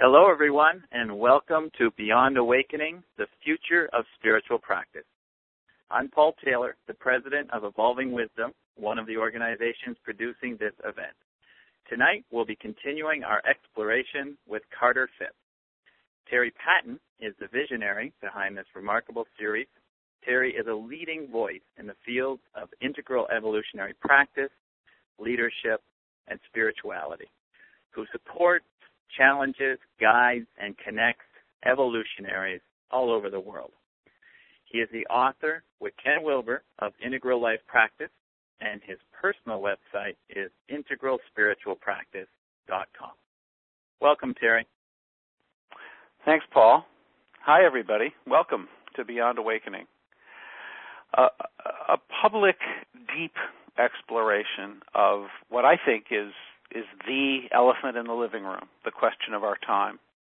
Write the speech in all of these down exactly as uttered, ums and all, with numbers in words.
Hello, everyone, and welcome to Beyond Awakening, the Future of Spiritual Practice. I'm Paul Taylor, the president of Evolving Wisdom, one of the organizations producing this event. Tonight, we'll be continuing our exploration with Carter Phipps. Terry Patton is the visionary behind this remarkable series. Terry is a leading voice in the fields of integral evolutionary practice, leadership, and spirituality, who supports, challenges, guides, and connects evolutionaries all over the world. He is the author with Ken Wilber of Integral Life Practice, and his personal website is integral spiritual practice dot com. Welcome, Terry. Thanks, Paul. Hi, everybody. Welcome to Beyond Awakening. Uh, a public, deep exploration of what I think is is the elephant in the living room, the question of our time.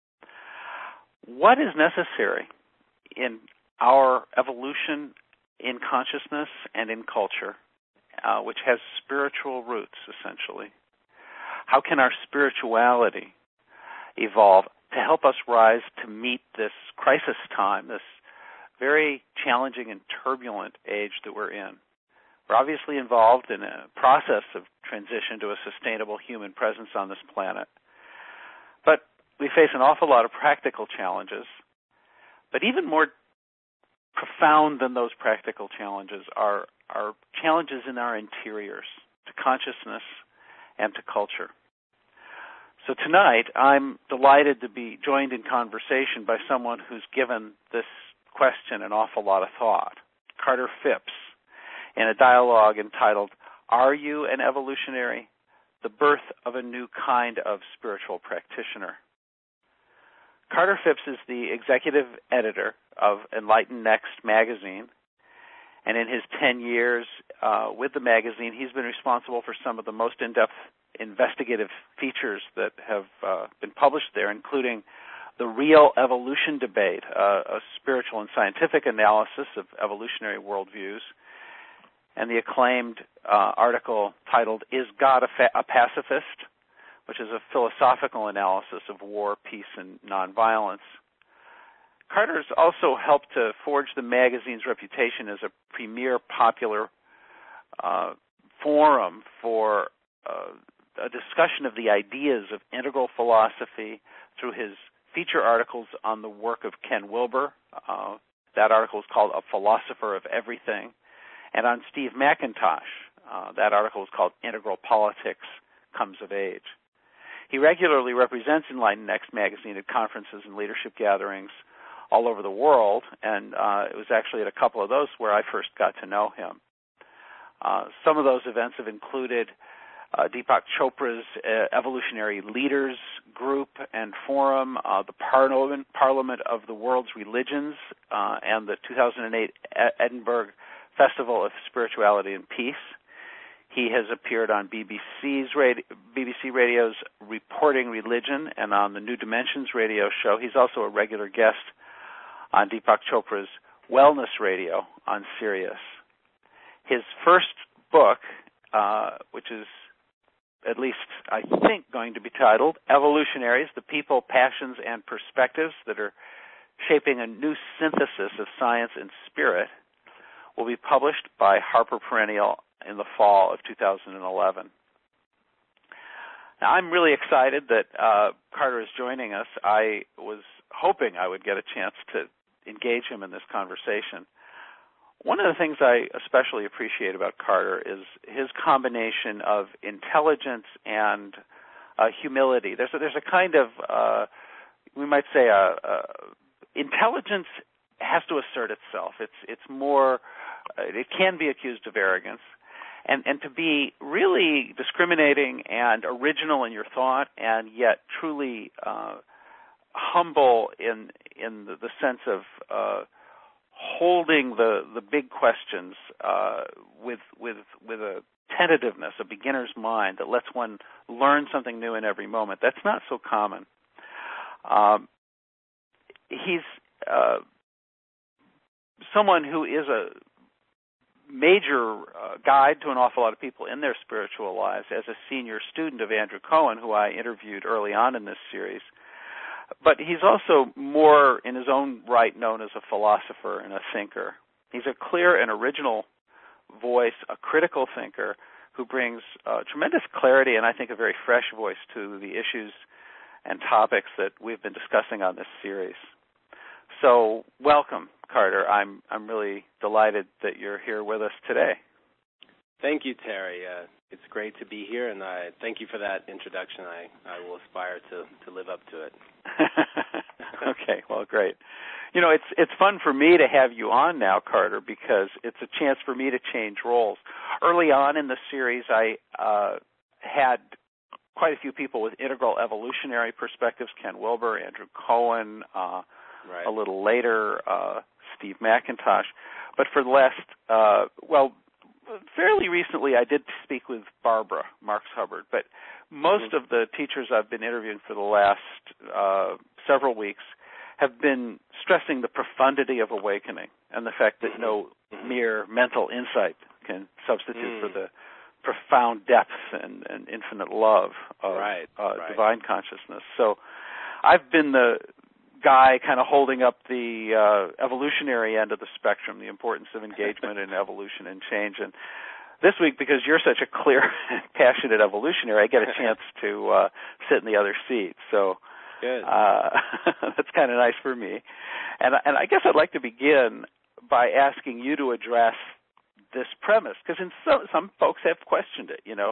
What is necessary in our evolution in consciousness and in culture, uh, which has spiritual roots, essentially? How can our spirituality evolve to help us rise to meet this crisis time, this very challenging and turbulent age that we're in? We're obviously involved in a process of transition to a sustainable human presence on this planet. But we face an awful lot of practical challenges. But even more profound than those practical challenges are, are challenges in our interiors, to consciousness and to culture. So tonight, I'm delighted to be joined in conversation by someone who's given this question an awful lot of thought, Carter Phipps, in a dialogue entitled, Are You an Evolutionary? The Birth of a New Kind of Spiritual Practitioner. Carter Phipps is the executive editor of Enlighten Next magazine, and in his ten years uh, with the magazine, he's been responsible for some of the most in-depth investigative features that have uh, been published there, including The Real Evolution Debate, uh, a spiritual and scientific analysis of evolutionary worldviews, and the acclaimed uh, article titled, Is God a, Fa- a Pacifist?, which is a philosophical analysis of war, peace, and nonviolence. Carter's also helped to forge the magazine's reputation as a premier popular uh, forum for uh, a discussion of the ideas of integral philosophy through his feature articles on the work of Ken Wilber. Uh, that article is called A Philosopher of Everything. And on Steve McIntosh, uh, that article is called Integral Politics Comes of Age. He regularly represents Enlighten Next magazine at conferences and leadership gatherings all over the world, and uh, it was actually at a couple of those where I first got to know him. Uh, some of those events have included uh, Deepak Chopra's uh, Evolutionary Leaders Group and Forum, uh, the Parliament, Parliament of the World's Religions, uh, and the two thousand eight Edinburgh Festival of Spirituality and Peace. He has appeared on B B C's radio, B B C Radio's Reporting Religion and on the New Dimensions radio show. He's also a regular guest on Deepak Chopra's Wellness Radio on Sirius. His first book, uh, which is at least I think going to be titled Evolutionaries, The People, Passions, and Perspectives That Are Shaping a New Synthesis of Science and Spirit, will be published by Harper Perennial in the fall of two thousand eleven. Now, I'm really excited that uh, Carter is joining us. I was hoping I would get a chance to engage him in this conversation. One of the things I especially appreciate about Carter is his combination of intelligence and uh, humility. There's a, there's a kind of, uh, we might say, a, a intelligence has to assert itself. It's it's more, uh, it can be accused of arrogance. And, and to be really discriminating and original in your thought, and yet truly uh, humble in in the, the sense of uh, holding the, the big questions uh, with with with a tentativeness, a beginner's mind that lets one learn something new in every moment. That's not so common. Um, he's uh, someone who is a major uh, guide to an awful lot of people in their spiritual lives. As a senior student of Andrew Cohen, who I interviewed early on in this series, But he's also more in his own right known as a philosopher and a thinker. He's a clear and original voice, a critical thinker who brings uh, tremendous clarity and I think a very fresh voice to the issues and topics that we've been discussing on this series. So welcome, Carter. I'm I'm really delighted that you're here with us today. Thank you, Terry. Uh, it's great to be here, and I thank you for that introduction. I, I will aspire to, to live up to it. Okay, well, great. You know, it's it's fun for me to have you on now, Carter, because it's a chance for me to change roles. Early on in the series, I uh, had quite a few people with integral evolutionary perspectives, Ken Wilber, Andrew Cohen, uh, right. a little later, uh, Steve McIntosh. But for the last, uh, well, fairly recently, I did speak with Barbara Marks Hubbard, but most mm-hmm. of the teachers I've been interviewing for the last uh, several weeks have been stressing the profundity of awakening and the fact that no mm-hmm. mere mental insight can substitute mm. for the profound depth and, and infinite love of right. Uh, right. divine consciousness. So I've been the guy kind of holding up the uh, evolutionary end of the spectrum, the importance of engagement in evolution and change. And this week, because you're such a clear, passionate evolutionary, I get a chance to uh, sit in the other seat. So Good. Uh, that's kind of nice for me. And, and I guess I'd like to begin by asking you to address this premise, because in so, some folks have questioned it, you know.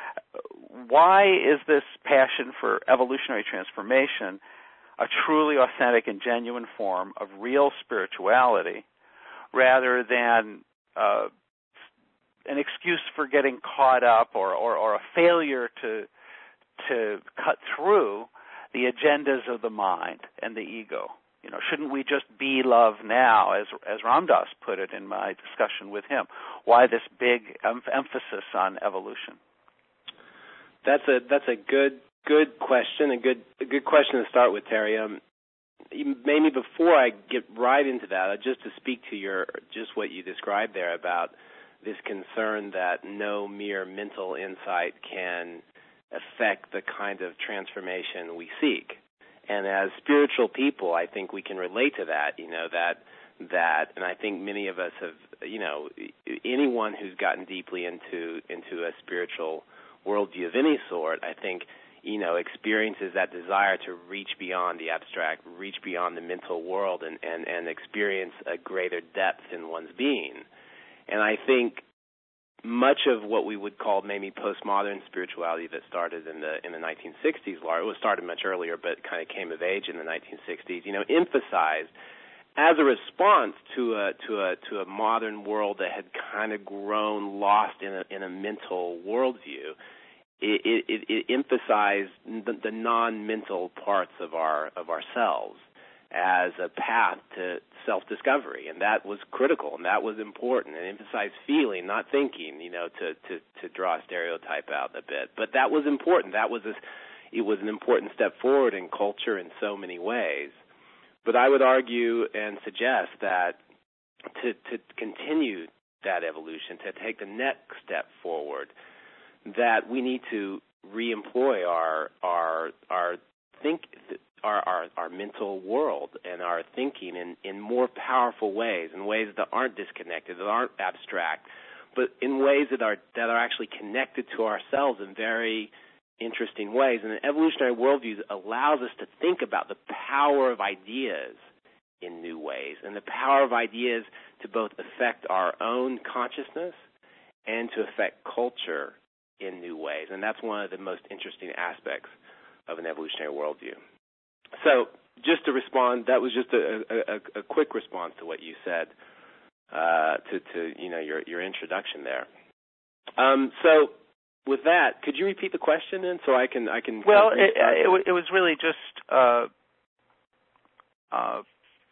Why is this passion for evolutionary transformation a truly authentic and genuine form of real spirituality rather than uh, an excuse for getting caught up or, or, or a failure to to cut through the agendas of the mind and the ego? You know, shouldn't we just be love now, as as Ram Dass put it in my discussion with him? Why this big em- emphasis on evolution? That's a that's a good good question, a good a good question to start with, Terry. Um, maybe before I get right into that, just to speak to your just what you described there about this concern that no mere mental insight can affect the kind of transformation we seek. And as spiritual people, I think we can relate to that, you know, that, that, and I think many of us have, you know, anyone who's gotten deeply into, into a spiritual worldview of any sort, I think, you know, experiences that desire to reach beyond the abstract, reach beyond the mental world and, and, and experience a greater depth in one's being. And I think much of what we would call maybe postmodern spirituality that started in the in the nineteen sixties, it was started much earlier, but kind of came of age in the nineteen sixties. You know, emphasized as a response to a to a to a modern world that had kind of grown lost in a in a mental worldview. It it, it emphasized the, the non-mental parts of our of ourselves as a path to self-discovery, and that was critical, and that was important, and emphasized feeling, not thinking, you know, to, to, to draw a stereotype out a bit. But that was important. That was a, it was an important step forward in culture in so many ways. But I would argue and suggest that to, to continue that evolution, to take the next step forward, that we need to reemploy our our our think. Our, our, our mental world and our thinking in, in more powerful ways, in ways that aren't disconnected, that aren't abstract, but in ways that are that are actually connected to ourselves in very interesting ways. And the evolutionary worldview allows us to think about the power of ideas in new ways, and the power of ideas to both affect our own consciousness and to affect culture in new ways. And that's one of the most interesting aspects of an evolutionary worldview. So just to respond, that was just a, a, a quick response to what you said, uh, to, to you know your your introduction there. Um, so with that, could you repeat the question then, so I can I can. Well, it, it, it was really just uh, uh,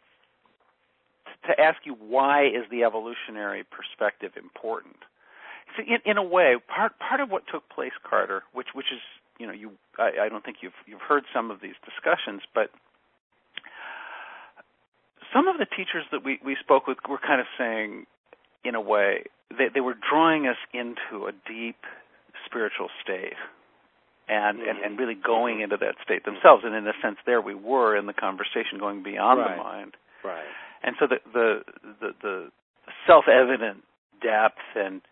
to ask you, why is the evolutionary perspective important? So in, in a way, part part of what took place, Carter, which which is you know you I, I don't think you've you've heard some of these discussions, but some of the teachers that we, we spoke with were kind of saying, in a way, they, they were drawing us into a deep spiritual state. and, mm-hmm. and, and really going into that state themselves. And in a sense, there we were in the conversation going beyond right. the mind. Right. And so the, the, the, the self-evident depth and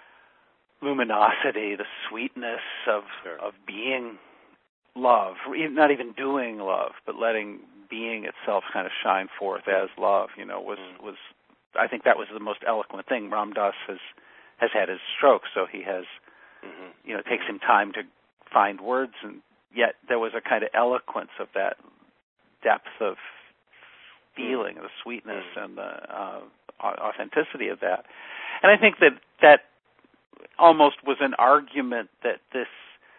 luminosity, the sweetness of sure. of being love, not even doing love, but letting being itself kind of shine forth as love, you know, was, mm. was I think that was the most eloquent thing. Ram Dass has, has had his stroke, so he has, mm-hmm. you know, it takes him time to find words, and yet there was a kind of eloquence of that depth of feeling, mm. the sweetness mm. and the uh, authenticity of that. And I think that that almost was an argument that this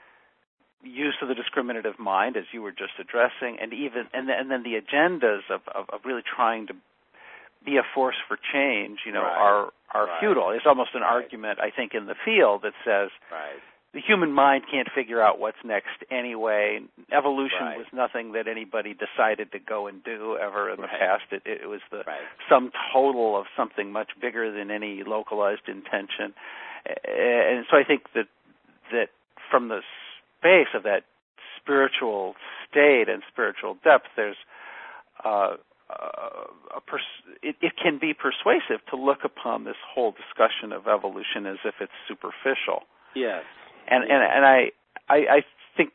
use of the discriminative mind, as you were just addressing, and even and, and then the agendas of, of, of really trying to be a force for change, you know, right. are are right. futile. It's almost an right. argument, I think, in the field that says right. the human mind can't figure out what's next anyway. Evolution right. was nothing that anybody decided to go and do ever in the right. past. It, it was the right. sum total of something much bigger than any localized intention. And so I think that that from the space of that spiritual state and spiritual depth, there's uh, a pers- it, it can be persuasive to look upon this whole discussion of evolution as if it's superficial. Yes. And yes. and and I, I I think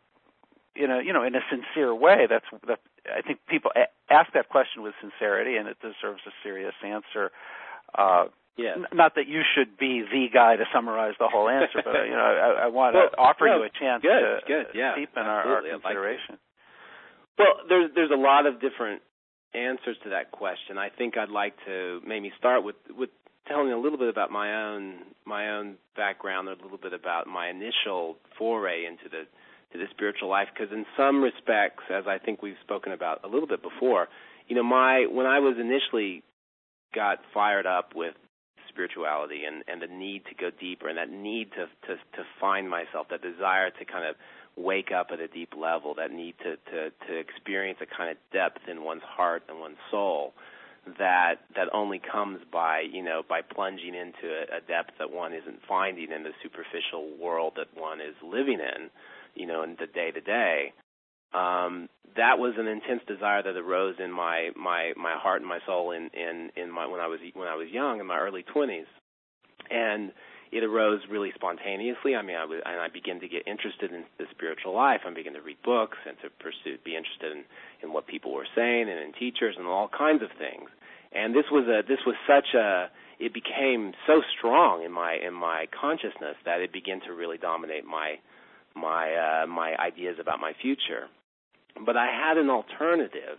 in a you know in a sincere way, that's that I think people a- ask that question with sincerity, and it deserves a serious answer. Uh, Yes. N- not that you should be the guy to summarize the whole answer, but you know, I, I want well, to offer no, you a chance good, to good, yeah, deepen our, our consideration. Like well, there's there's a lot of different answers to that question. I think I'd like to maybe start with with telling a little bit about my own my own background, a little bit about my initial foray into the to the spiritual life, because in some respects, as I think we've spoken about a little bit before, you know, my when I was initially got fired up with spirituality and, and the need to go deeper and that need to, to to find myself, that desire to kind of wake up at a deep level, that need to, to, to experience a kind of depth in one's heart and one's soul that that only comes by, you know, by plunging into a, a depth that one isn't finding in the superficial world that one is living in, you know, in the day-to-day. Um, that was an intense desire that arose in my, my, my heart and my soul in, in, in my when I was when I was young, in my early twenties, and it arose really spontaneously. I mean, I was, and I began to get interested in the spiritual life. I began to read books and to pursue, be interested in, in what people were saying and in teachers and all kinds of things. And this was a this was such a it became so strong in my in my consciousness that it began to really dominate my my uh, my ideas about my future. But I had an alternative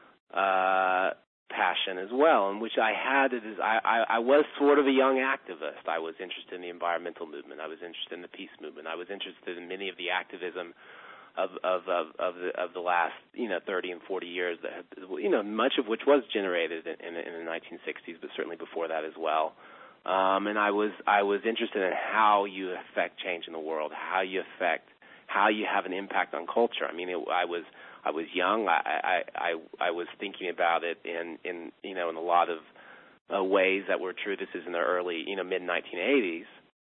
uh, passion as well, in which I had it as I, I, I was sort of a young activist. I was interested in the environmental movement. I was interested in the peace movement. I was interested in many of the activism of of of, of the of the last you know thirty and forty years that have, you know much of which was generated in, in, in the nineteen sixties, but certainly before that as well. Um, and I was I was interested in how you affect change in the world, how you affect how you have an impact on culture. I mean, it, I was I was young. I, I I I was thinking about it in, in you know in a lot of uh, ways that were true. This is in the early you know mid nineteen eighties,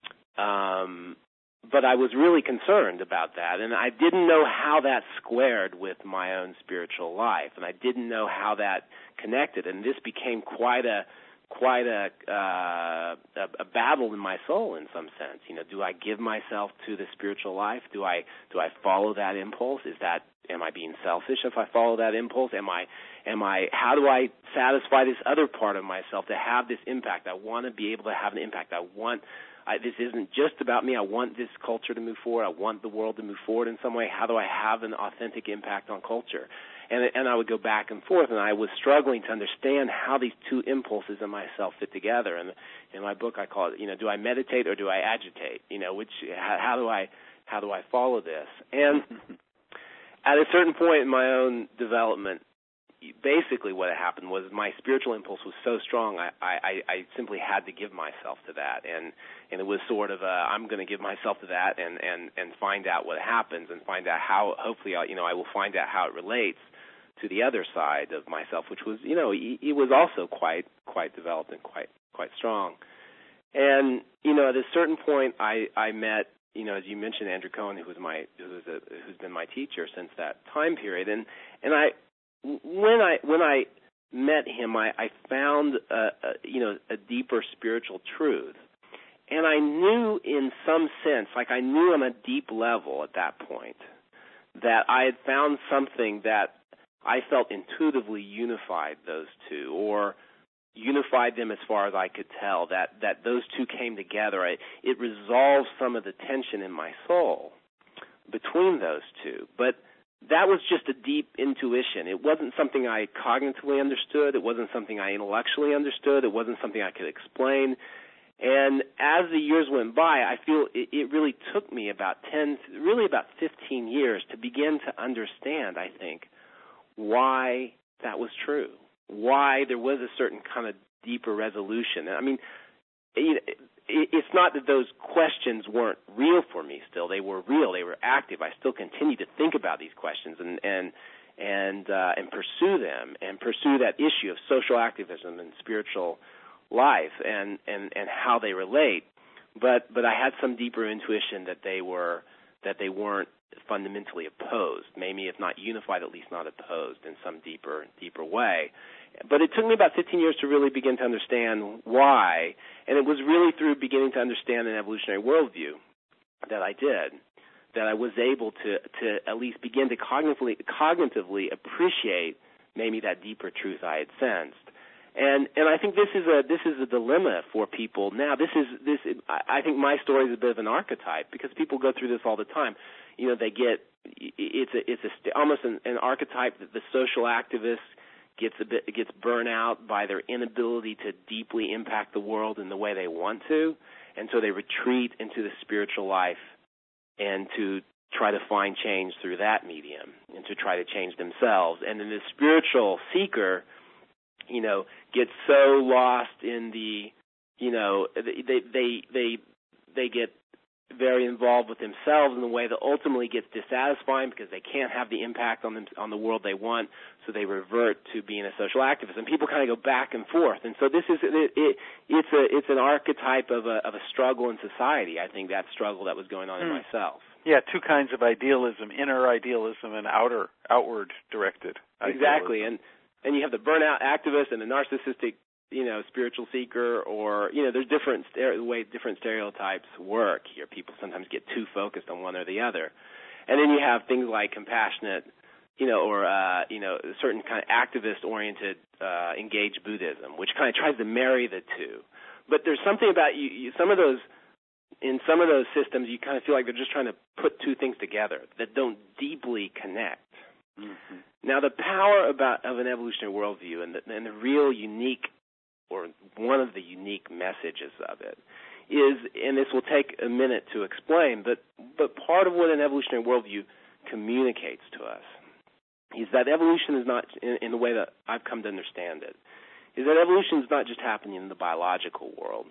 um, but I was really concerned about that, and I didn't know how that squared with my own spiritual life, and I didn't know how that connected. And this became quite a quite a, uh, a a battle in my soul in some sense. You know, do I give myself to the spiritual life? Do I do I follow that impulse? Is that am I being selfish if I follow that impulse? Am I am I how do I satisfy this other part of myself to have this impact? I want to be able to have an impact. I want I, this isn't just about me. I want this culture to move forward. I want the world to move forward in some way. How do I have an authentic impact on culture? And, and I would go back and forth, and I was struggling to understand how these two impulses in myself fit together. And in my book, I call it, you know, do I meditate or do I agitate? You know, which how, how do I how do I follow this? And at a certain point in my own development, basically what happened was my spiritual impulse was so strong, I, I, I simply had to give myself to that. And, and it was sort of a, I'm going to give myself to that and, and, and find out what happens and find out how, hopefully, I, you know, I will find out how it relates to the other side of myself, which was, you know, it, it was also quite, quite developed and quite, quite strong. And, you know, at a certain point, I, I met you know, as you mentioned, Andrew Cohen, who was my who was a, who's been my teacher since that time period, and and I when I when I met him, I, I found a, a, you know a deeper spiritual truth, and I knew in some sense, like I knew on a deep level at that point, that I had found something that I felt intuitively unified those two, or unified them as far as I could tell, that, that those two came together. I, it resolved some of the tension in my soul between those two. But that was just a deep intuition. It wasn't something I cognitively understood. It wasn't something I intellectually understood. It wasn't something I could explain. And as the years went by, I feel it, it really took me about ten, really about fifteen years to begin to understand, I think, why that was true. Why there was a certain kind of deeper resolution. I mean, it's not that those questions weren't real for me still. They were real. They were active. I still continue to think about these questions and and and uh, and pursue them and pursue that issue of social activism and spiritual life and, and, and how they relate. But but I had some deeper intuition that they were that they weren't fundamentally opposed, maybe if not unified, at least not opposed in some deeper deeper way. But it took me about fifteen years to really begin to understand why, and it was really through beginning to understand an evolutionary worldview that I did, that I was able to, to at least begin to cognitively, cognitively appreciate maybe that deeper truth I had sensed. And and I think this is a this is a dilemma for people now. This is this I think my story is a bit of an archetype because people go through this all the time. You know, they get it's a it's a almost an, an archetype that the social activist gets a bit gets burnt out by their inability to deeply impact the world in the way they want to, and so they retreat into the spiritual life and to try to find change through that medium and to try to change themselves. And then the spiritual seeker, you know, gets so lost in the, you know, they they they they get very involved with themselves in a way that ultimately gets dissatisfying because they can't have the impact on them on the world they want, so they revert to being a social activist. And people kind of go back and forth. And so this is it, it it's a it's an archetype of a of a struggle in society. I think that struggle that was going on mm. in myself. Yeah, two kinds of idealism: inner idealism and outer outward directed idealism. Exactly. And and you have the burnout activist and the narcissistic, you know, spiritual seeker, or, you know, there's different the way different stereotypes work here. People sometimes get too focused on one or the other. And then you have things like compassionate, you know, or, uh, you know, certain kind of activist-oriented uh, engaged Buddhism, which kind of tries to marry the two. But there's something about you, you, some of those, in some of those systems, you kind of feel like they're just trying to put two things together that don't deeply connect. Mm-hmm. Now, the power about of an evolutionary worldview and the, and the real unique, or one of the unique messages of it is, and this will take a minute to explain, but but part of what an evolutionary worldview communicates to us is that evolution is not, in, in the way that I've come to understand it, is that evolution is not just happening in the biological world.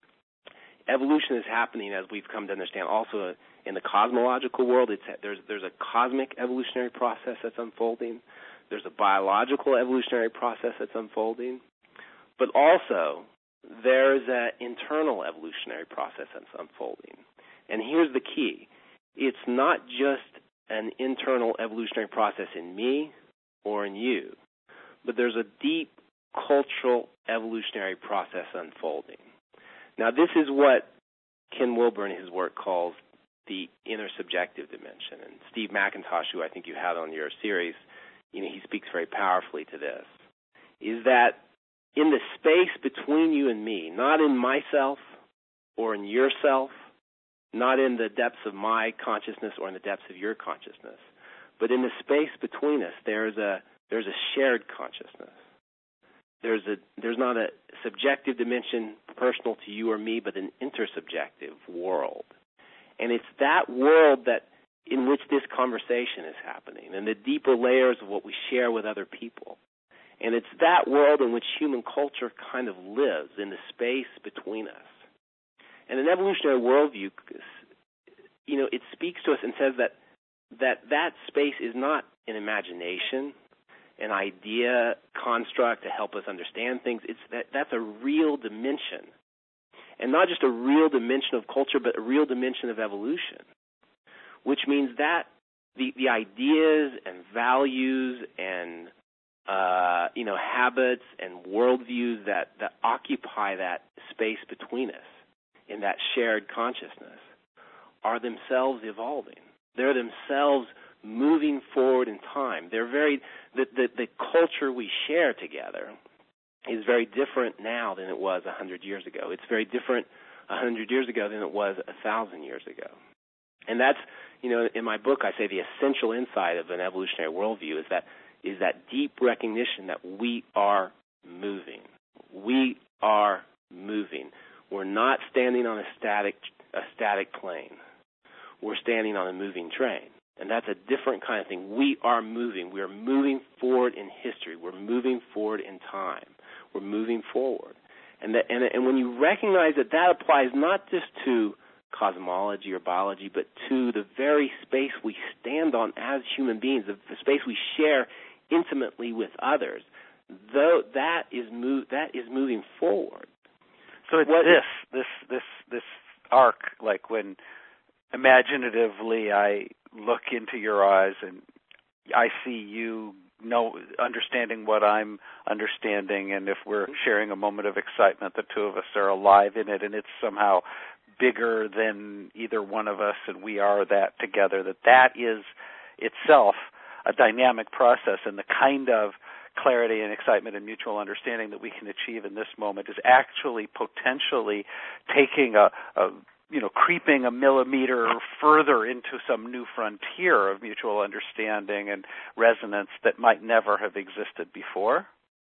Evolution is happening, as we've come to understand, also in the cosmological world. It's, there's there's a cosmic evolutionary process that's unfolding. There's a biological evolutionary process that's unfolding. But also, there's an internal evolutionary process that's unfolding. And here's the key. It's not just an internal evolutionary process in me or in you, but there's a deep cultural evolutionary process unfolding. Now, this is what Ken Wilber in his work calls the intersubjective dimension. And Steve McIntosh, who I think you had on your series, you know, he speaks very powerfully to this, is that in the space between you and me, not in myself or in yourself, not in the depths of my consciousness or in the depths of your consciousness, but in the space between us, there's a there's a shared consciousness. There's a there's not a subjective dimension personal to you or me, but an intersubjective world. And it's that world that in which this conversation is happening, and the deeper layers of what we share with other people. And it's that world in which human culture kind of lives, in the space between us. And an evolutionary worldview, you know, it speaks to us and says that that, that space is not an imagination, an idea construct to help us understand things. It's that that's a real dimension. and not just a real dimension of culture, but a real dimension of evolution, which means that the, the ideas and values and uh, you know habits and worldviews that, that occupy that space between us in that shared consciousness are themselves evolving. They're themselves moving forward in time. They're very the, the, the culture we share together is very different now than it was a hundred years ago. It's very different a hundred years ago than it was a thousand years ago. And that's, you know, in my book I say the essential insight of an evolutionary worldview is that is that deep recognition that we are moving. We are moving. We're not standing on a static a static plane. We're standing on a moving train. And that's a different kind of thing. We are moving. We are moving forward in history. We're moving forward in time. We're moving forward. And, that, and, and when you recognize that that applies not just to cosmology or biology, but to the very space we stand on as human beings, the, the space we share intimately with others, though that is move, that is moving forward. So it's what, this, this, this, this arc, like when imaginatively I look into your eyes and I see you know understanding what I'm understanding, and if we're sharing a moment of excitement, the two of us are alive in it, and it's somehow bigger than either one of us, and we are that together, that that is itself a dynamic process, and the kind of clarity and excitement and mutual understanding that we can achieve in this moment is actually potentially taking a, a you know, creeping a millimeter further into some new frontier of mutual understanding and resonance that might never have existed before.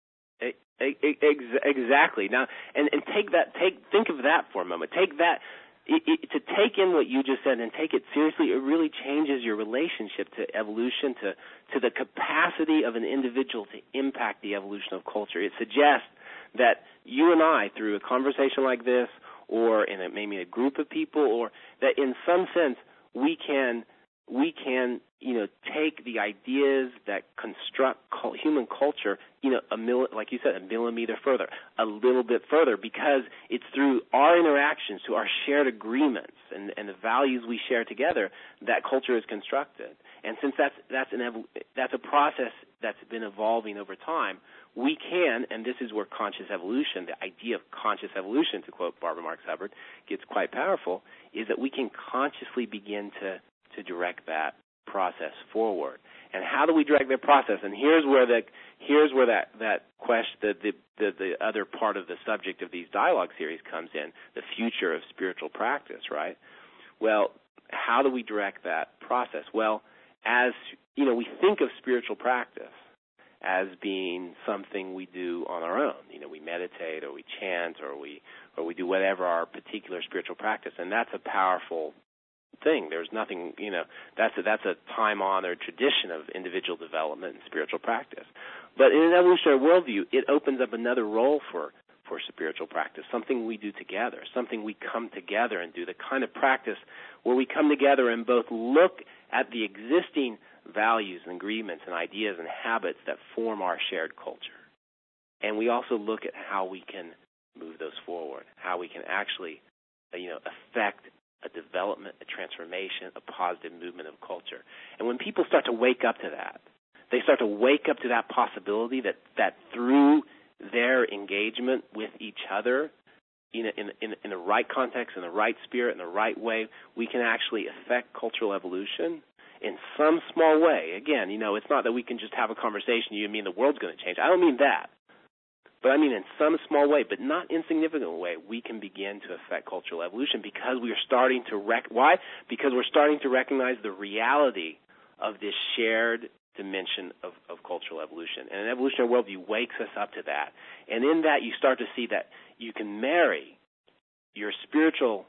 Exactly. Now, and, and take that, take, think of that for a moment. Take that, it, it, to take in what you just said and take it seriously, it really changes your relationship to evolution, to, to the capacity of an individual to impact the evolution of culture. It suggests that you and I, through a conversation like this, or in a, maybe a group of people, or that in some sense we can we can you know take the ideas that construct human culture, you know, a mil, like you said, a millimeter further, a little bit further, because it's through our interactions, to our shared agreements and, and the values we share together, that culture is constructed. And since that's that's an that's a process that's been evolving over time, we can, and this is where conscious evolution, the idea of conscious evolution, to quote Barbara Marx Hubbard, gets quite powerful, is that we can consciously begin to, to direct that process forward. And how do we direct that process? And here's where the here's where that that question, the, the the the other part of the subject of these dialogue series comes in, the future of spiritual practice, right? Well, how do we direct that process? Well, as you know, we think of spiritual practice as being something we do on our own. You know, we meditate or we chant or we or we do whatever our particular spiritual practice, and that's a powerful thing. There's nothing, you know, that's a, that's a time-honored tradition of individual development and spiritual practice. But in an evolutionary worldview, it opens up another role for for spiritual practice, something we do together, something we come together and do, the kind of practice where we come together and both look at the existing values and agreements and ideas and habits that form our shared culture. And we also look at how we can move those forward, how we can actually, you know, affect a development, a transformation, a positive movement of culture. And when people start to wake up to that, they start to wake up to that possibility that, that through their engagement with each other, in, a, in, in, in the right context, in the right spirit, in the right way, we can actually affect cultural evolution in some small way. Again, you know, it's not that we can just have a conversation, you mean the world's going to change. I don't mean that. But I mean in some small way, but not insignificant way, we can begin to affect cultural evolution because we are starting to rec- why? Because we're starting to recognize the reality of this shared dimension of, of cultural evolution. And an evolutionary worldview wakes us up to that. And in that, you start to see that you can marry your spiritual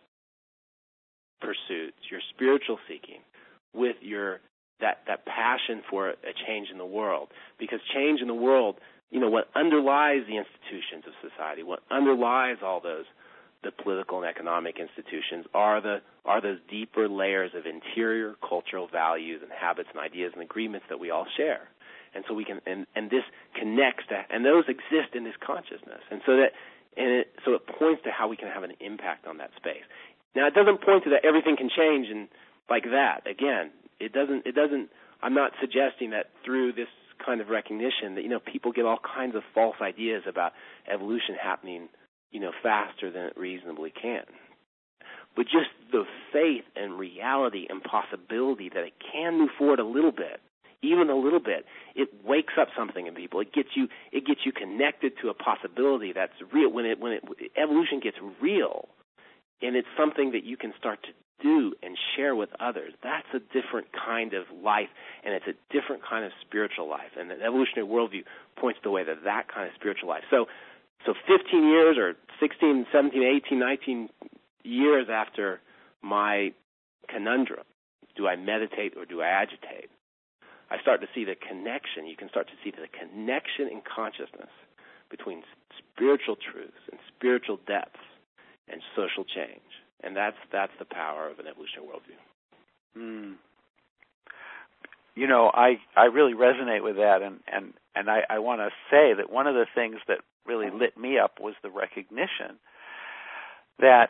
pursuits, your spiritual seeking, with your that, that passion for a change in the world. Because change in the world, you know, what underlies the institutions of society, what underlies all those, the political and economic institutions, are the are those deeper layers of interior cultural values and habits and ideas and agreements that we all share. And so we can, and, and this connects to, and those exist in this consciousness. And so that And it, so it points to how we can have an impact on that space. Now, it doesn't point to that everything can change and like that. Again, it doesn't, it doesn't, I'm not suggesting that through this kind of recognition that, you know, people get all kinds of false ideas about evolution happening, you know, faster than it reasonably can. But just the faith and reality and possibility that it can move forward a little bit, even a little bit, it wakes up something in people. It gets you, it gets you connected to a possibility that's real. When it, when it, evolution gets real, and it's something that you can start to do and share with others, that's a different kind of life, and it's a different kind of spiritual life. And the evolutionary worldview points the way to that kind of spiritual life. So, so fifteen years or sixteen, seventeen, eighteen, nineteen years after my conundrum, do I meditate or do I agitate? I start to see the connection. You can start to see the connection in consciousness between spiritual truths and spiritual depths and social change. And that's that's the power of an evolutionary worldview. Mm. You know, I, I really resonate with that, and, and, and I, I want to say that one of the things that really lit me up was the recognition that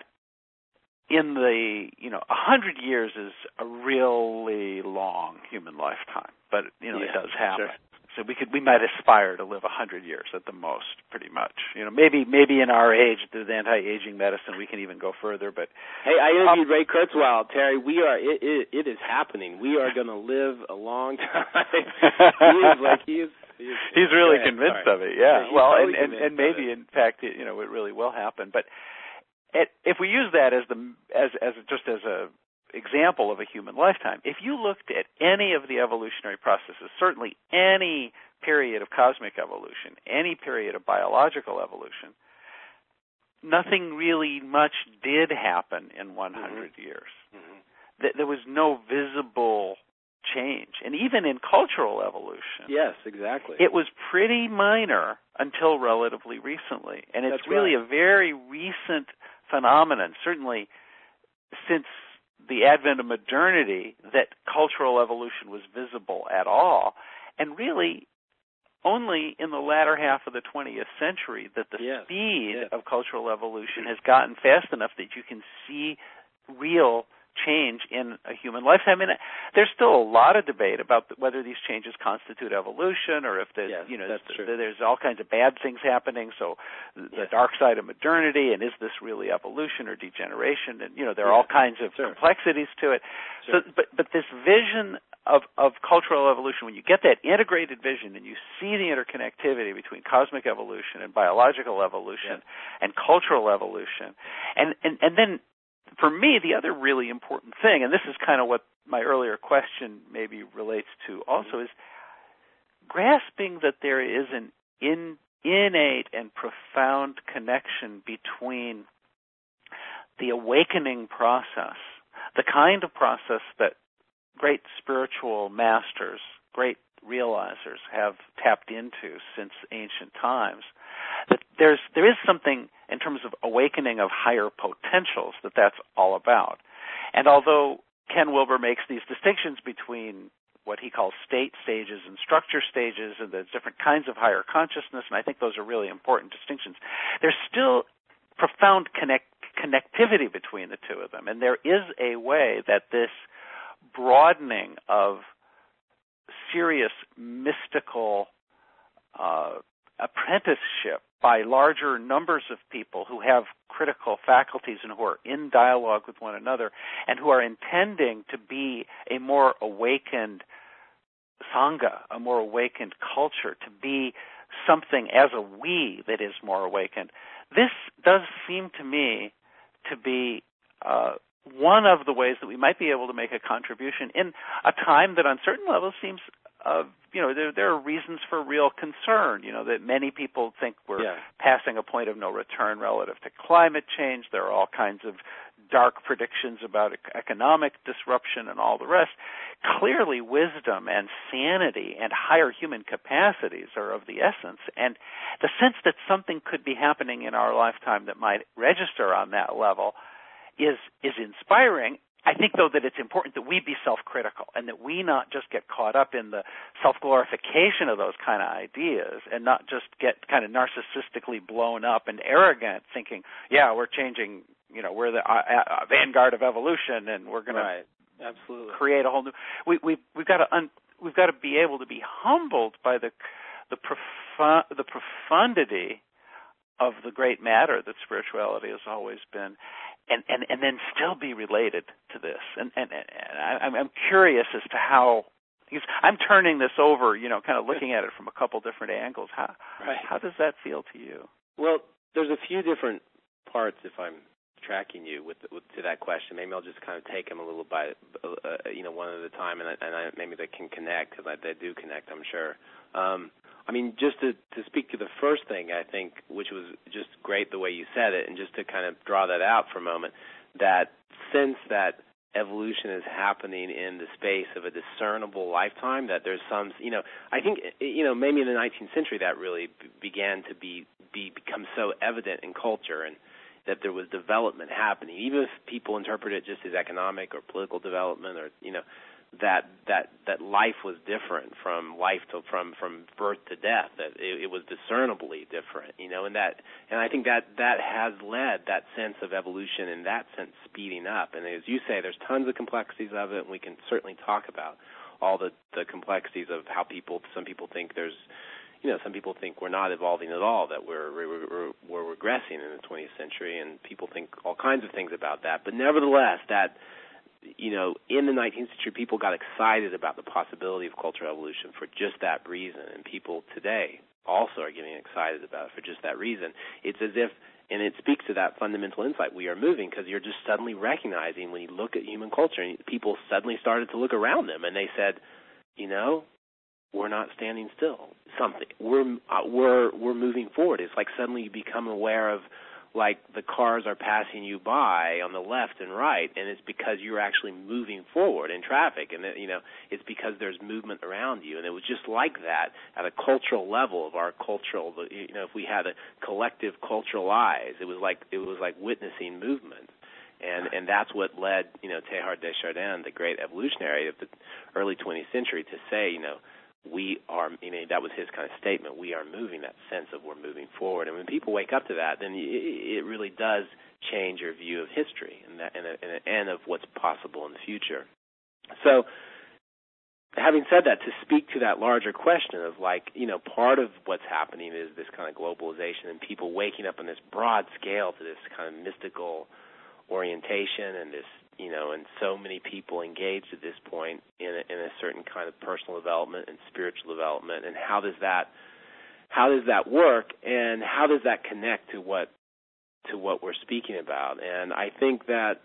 in the, you know, a hundred years is a really long human lifetime, but, you know, yeah, it does happen. Sure. So we could, we might aspire to live a hundred years at the most, pretty much. You know, maybe, maybe in our age, through the anti-aging medicine, we can even go further, but. Hey, I interviewed um, Ray Kurzweil. Terry, we are, it, it, it is happening. We are going to live a long time. he is like, he is. He is He's really ahead, convinced sorry. of it, yeah. yeah well, totally and, and, and maybe, in fact, it, you know, it really will happen. But it, if we use that as the, as, as just as a, example of a human lifetime, if you looked at any of the evolutionary processes, certainly any period of cosmic evolution, any period of biological evolution, nothing really much did happen in one hundred mm-hmm. years. Mm-hmm. There was no visible change. And even in cultural evolution, yes, exactly, it was pretty minor until relatively recently. And it's That's really right. a very recent phenomenon, certainly since the advent of modernity, that cultural evolution was visible at all. And really, only in the latter half of the twentieth century that the yes. speed yes. of cultural evolution has gotten fast enough that you can see real change in a human lifetime. And there's still a lot of debate about whether these changes constitute evolution or if there's, yes, you know, that's true. there's all kinds of bad things happening. So the yes. dark side of modernity, and is this really evolution or degeneration? And, you know, there are yes. all kinds of sure. complexities to it. Sure. So, but, but this vision of, of cultural evolution, when you get that integrated vision and you see the interconnectivity between cosmic evolution and biological evolution yes. and cultural evolution, and, and, and then for me, the other really important thing, and this is kind of what my earlier question maybe relates to also, is grasping that there is an in, innate and profound connection between the awakening process, the kind of process that great spiritual masters, great realizers have tapped into since ancient times, that there's there is something in terms of awakening of higher potentials that that's all about. And although Ken Wilber makes these distinctions between what he calls state stages and structure stages and the different kinds of higher consciousness, and I think those are really important distinctions, there's still profound connect, connectivity between the two of them. And there is a way that this broadening of serious mystical uh, apprenticeship by larger numbers of people who have critical faculties and who are in dialogue with one another and who are intending to be a more awakened sangha, a more awakened culture, to be something as a we that is more awakened. This does seem to me to be uh, one of the ways that we might be able to make a contribution in a time that on certain levels seems Uh, you know, there, there are reasons for real concern, you know, that many people think we're yeah. passing a point of no return relative to climate change. There are all kinds of dark predictions about economic disruption and all the rest. Clearly, wisdom and sanity and higher human capacities are of the essence. And the sense that something could be happening in our lifetime that might register on that level is is inspiring. I think, though, that it's important that we be self-critical and that we not just get caught up in the self-glorification of those kind of ideas and not just get kind of narcissistically blown up and arrogant, thinking, yeah, we're changing, you know, we're the uh, uh, vanguard of evolution and we're going right. to create a whole new. We, we, we've got to un, we've got to be able to be humbled by the the profu- the profundity of the great matter that spirituality has always been, and, and, and then still be related to this. And, and, and I, I'm curious as to how, because I'm turning this over, you know, kind of looking at it from a couple different angles. How, right. how does that feel to you? Well, there's a few different parts, if I'm tracking you with, with to that question. Maybe I'll just kind of take them a little by, uh, you know, one at a time, and, I, and I, maybe they can connect, because they do connect, I'm sure. Um, I mean, just to, to speak to the first thing, I think, which was just great the way you said it, and just to kind of draw that out for a moment, that sense that evolution is happening in the space of a discernible lifetime, that there's some, you know, I think, you know, maybe in the nineteenth century that really b- began to be, be become so evident in culture, and that there was development happening, even if people interpret it just as economic or political development, or, you know, that that that life was different from life to from from birth to death, that it, it was discernibly different, you know, and that and I think that that has led that sense of evolution in that sense speeding up. And as you say, there's tons of complexities of it, and we can certainly talk about all the the complexities of how people some people think there's you know some people think we're not evolving at all, that we're we're, we're regressing in the twentieth century, and people think all kinds of things about that. But nevertheless, that you know, in the nineteenth century, people got excited about the possibility of cultural evolution for just that reason, and people today also are getting excited about it for just that reason. It's as if, and it speaks to that fundamental insight, we are moving, because you're just suddenly recognizing when you look at human culture, and people suddenly started to look around them, and they said, you know, we're not standing still. Something we're uh, we're we're moving forward. It's like suddenly you become aware of, like, the cars are passing you by on the left and right, and it's because you're actually moving forward in traffic, and, you know, it's because there's movement around you. And it was just like that at a cultural level of our cultural, you know, if we had a collective cultural eyes, it was like it was like witnessing movement. And and that's what led, you know, Teilhard de Chardin, the great evolutionary of the early twentieth century, to say, you know, we are, you know, that was his kind of statement, we are moving, that sense of we're moving forward. And when people wake up to that, then it really does change your view of history and, that, and, and, and of what's possible in the future. So having said that, to speak to that larger question of, like, you know, part of what's happening is this kind of globalization and people waking up on this broad scale to this kind of mystical orientation, and this, you know, and so many people engaged at this point in a, in a certain kind of personal development and spiritual development. And how does that, how does that work, and how does that connect to what, to what we're speaking about? And I think that,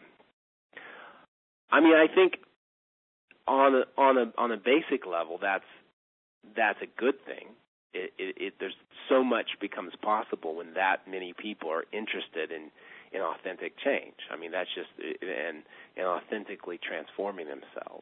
I mean, I think on a, on a, on a basic level, that's, that's a good thing. It, it, it, there's so much becomes possible when that many people are interested in, in authentic change. I mean, that's just, and, and authentically transforming themselves.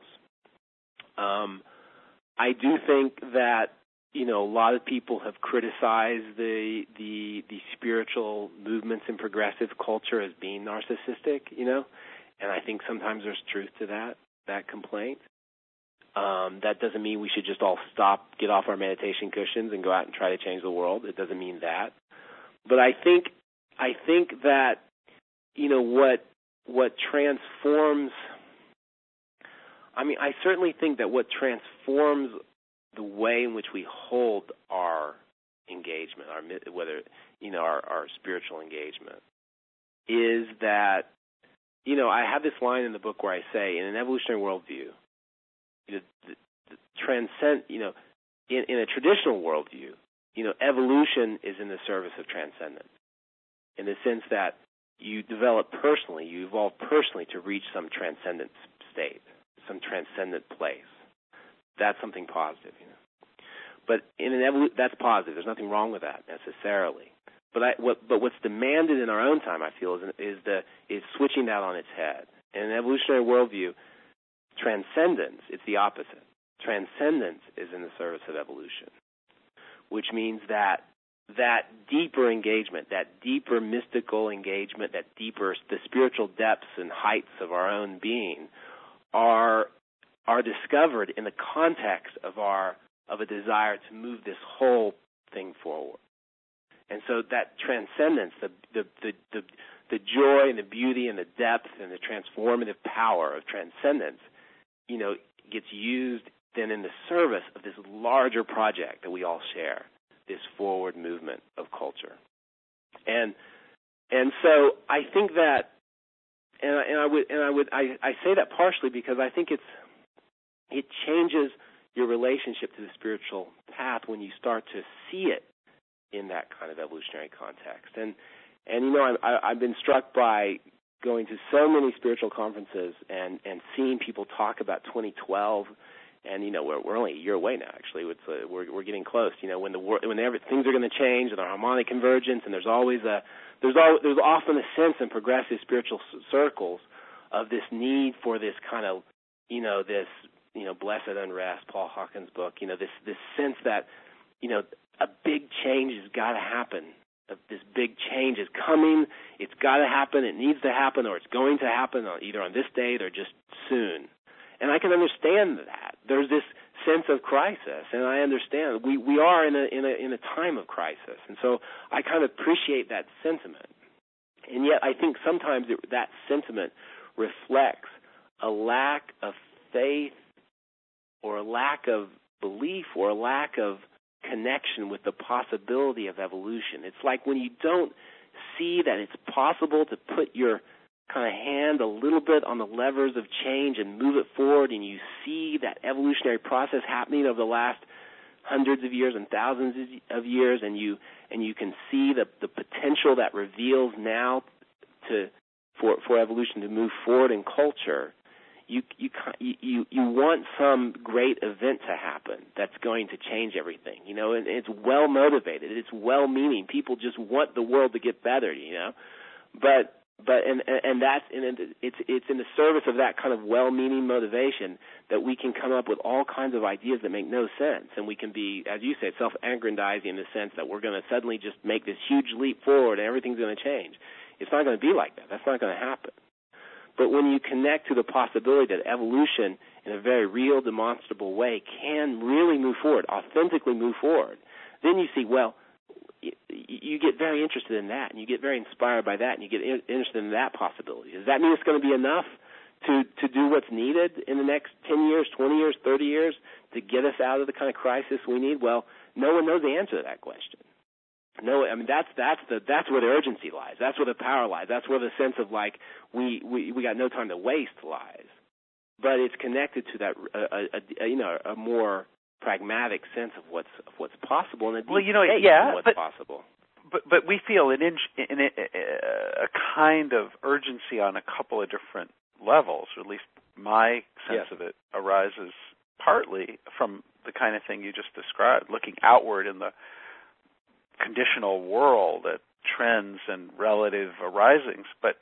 Um, I do think that, you know, a lot of people have criticized the, the, the spiritual movements in progressive culture as being narcissistic, you know, and I think sometimes there's truth to that, that complaint. Um, that doesn't mean we should just all stop, get off our meditation cushions and go out and try to change the world. It doesn't mean that. But I think, I think that, you know, what what transforms, I mean, I certainly think that what transforms the way in which we hold our engagement, our whether, you know, our, our spiritual engagement, is that, you know, I have this line in the book where I say, in an evolutionary worldview, you know, the, the transcend, you know, in, in a traditional worldview, you know, evolution is in the service of transcendence, in the sense that you develop personally, you evolve personally to reach some transcendent state, some transcendent place. That's something positive, you know. But in an evolu- that's positive. There's nothing wrong with that necessarily. But I, what, but what's demanded in our own time, I feel, is, is the is switching that on its head. In an evolutionary worldview, transcendence, it's the opposite. Transcendence is in the service of evolution, which means that that deeper engagement, that deeper mystical engagement, that deeper, the spiritual depths and heights of our own being are are discovered in the context of our of a desire to move this whole thing forward. And so that transcendence, the the the the, the joy and the beauty and the depth and the transformative power of transcendence, you know, gets used then in the service of this larger project that we all share, this forward movement of culture. And and so I think that, and I, and I would and I would I, I say that partially because I think it's it changes your relationship to the spiritual path when you start to see it in that kind of evolutionary context. And and you know I, I've been struck by going to so many spiritual conferences and and seeing people talk about twenty twelve. And you know we're we're only a year away now. Actually, it's uh, we're we're getting close. You know when the when every, things are going to change and the harmonic convergence, and there's always a there's al- there's often a sense in progressive spiritual c- circles of this need for this kind of you know this you know blessed unrest, Paul Hawkins' book. You know this this sense that you know a big change has got to happen. This big change is coming. It's got to happen. It needs to happen, or it's going to happen on, either on this date or just soon. And I can understand that. There's this sense of crisis, and I understand we, we are in a in a in a time of crisis, and so I kind of appreciate that sentiment. And yet, I think sometimes it, that sentiment reflects a lack of faith, or a lack of belief, or a lack of connection with the possibility of evolution. It's like when you don't see that it's possible to put your kind of hand a little bit on the levers of change and move it forward, and you see that evolutionary process happening over the last hundreds of years and thousands of years, and you and you can see the the potential that reveals now to for for evolution to move forward in culture. You you you you want some great event to happen that's going to change everything, you know, and it's well motivated, it's well meaning. People just want the world to get better, you know, but. But and and that's and it's it's in the service of that kind of well-meaning motivation that we can come up with all kinds of ideas that make no sense, and we can be, as you said, self-aggrandizing in the sense that we're going to suddenly just make this huge leap forward and everything's going to change. It's not going to be like that. That's not going to happen. But when you connect to the possibility that evolution, in a very real, demonstrable way, can really move forward, authentically move forward, then you see, well, you get very interested in that, and you get very inspired by that, and you get interested in that possibility. Does that mean it's going to be enough to, to do what's needed in the next ten years, twenty years, thirty years to get us out of the kind of crisis we need? Well, no one knows the answer to that question. No, I mean that's that's the that's where the urgency lies. That's where the power lies. That's where the sense of like we we, we got no time to waste lies. But it's connected to that uh, a, a, you know a more pragmatic sense of what's of what's possible and a deep well, you know, faith yeah, in what's but, possible. But but we feel an in, in a, a kind of urgency on a couple of different levels, or at least my sense yes. of it arises partly from the kind of thing you just described, looking outward in the conditional world at trends and relative arisings. But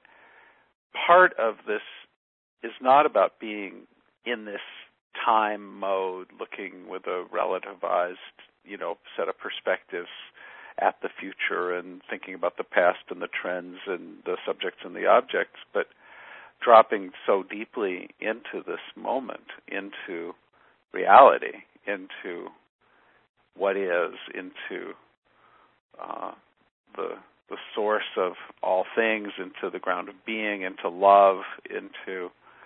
part of this is not about being in this time mode, looking with a relativized, you know, set of perspectives at the future and thinking about the past and the trends and the subjects and the objects, but dropping so deeply into this moment, into reality, into what is, into uh, the the source of all things, into the ground of being, into love, into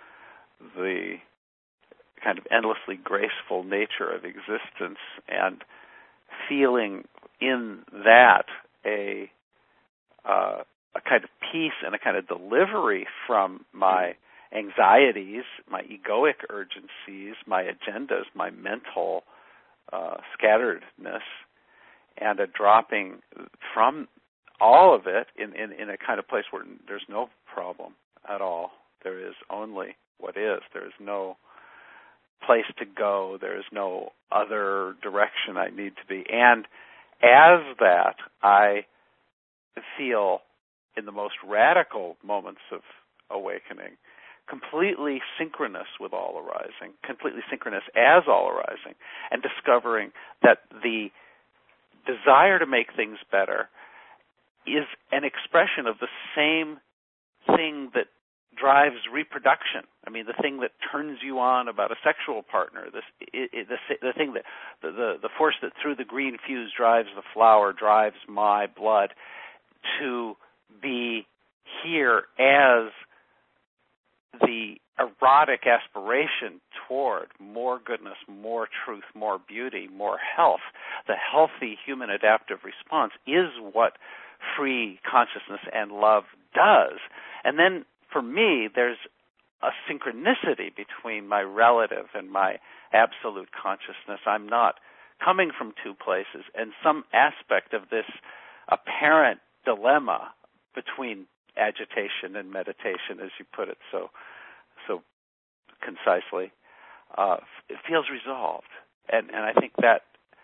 the kind of endlessly graceful nature of existence, and feeling in that a uh, a kind of peace and a kind of delivery from my anxieties, my egoic urgencies, my agendas, my mental uh, scatteredness, and a dropping from all of it in, in, in a kind of place where there's no problem at all. There is only what is. There is no place to go. There is no other direction I need to be. And as that, I feel in the most radical moments of awakening, completely synchronous with all arising, completely synchronous as all arising, and discovering that the desire to make things better is an expression of the same thing that drives reproduction. I mean, the thing that turns you on about a sexual partner, this, it, it, the, the thing that, the, the, the force that through the green fuse drives the flower, drives my blood to be here as the erotic aspiration toward more goodness, more truth, more beauty, more health. The healthy human adaptive response is what free consciousness and love does. And then for me, there's a synchronicity between my relative and my absolute consciousness. I'm not coming from two places, and some aspect of this apparent dilemma between agitation and meditation, as you put it so so concisely, uh, it feels resolved. And, and I think that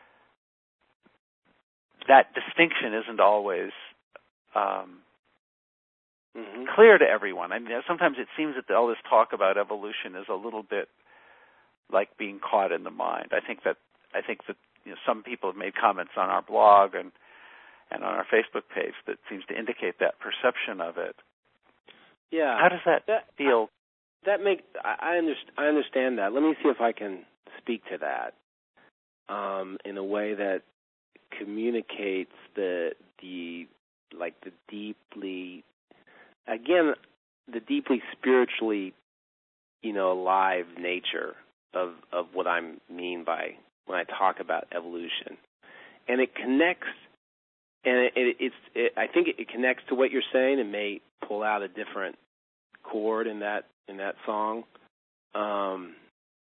that distinction isn't always um, mm-hmm. clear to everyone. I mean, sometimes it seems that all this talk about evolution is a little bit like being caught in the mind. I think that I think that you know, some people have made comments on our blog and and on our Facebook page that seems to indicate that perception of it. Yeah. How does that, that feel? That make I, I, understand, I understand that. Let me see if I can speak to that um, in a way that communicates the the like the deeply again the deeply spiritually you know alive nature of of what I mean by when I talk about evolution, and it connects. And it, it, it's, it, I think it, it connects to what you're saying. It may pull out a different chord in that in that song. Um,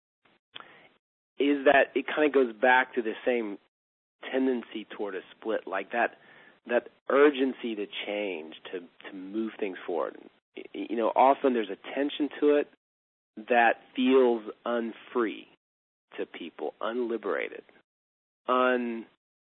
is that it kind of goes back to the same tendency toward a split, like that that urgency to change, to to move things forward. You know, often there's a tension to it that feels unfree to people, unliberated, un.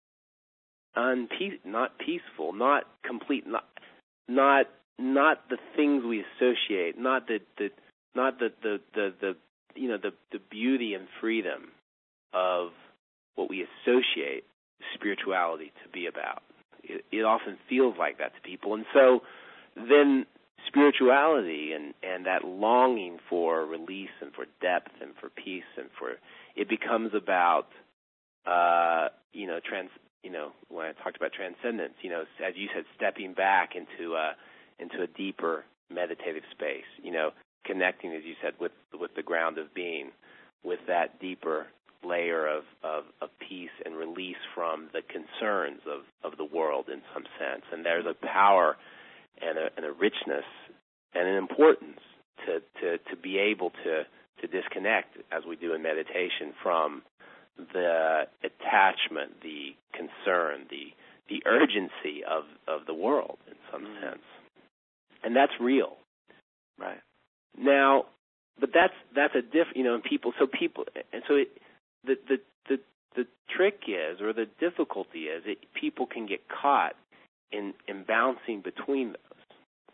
Unpeace, not peaceful, not complete, not not not the things we associate, not the, the not the, the, the, the you know the, the beauty and freedom of what we associate spirituality to be about. It, it often feels like that to people, and so then spirituality and, and that longing for release and for depth and for peace and for it becomes about uh, you know trans. You know, when I talked about transcendence, you know, as you said, stepping back into a into a deeper meditative space. You know, connecting, as you said, with with the ground of being, with that deeper layer of, of, of peace and release from the concerns of, of the world in some sense. And there's a power and a, and a richness and an importance to, to, to be able to, to disconnect, as we do in meditation, from the attachment, the concern, the the urgency of, of the world in some mm-hmm. sense. And that's real. Right. Now, but that's that's a diff you know, and people so people and so it the the, the the trick is, or the difficulty is, that people can get caught in, in bouncing between those.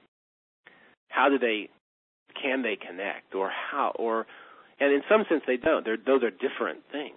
How do they can they connect, or how or and in some sense they don't. They're, those are different things.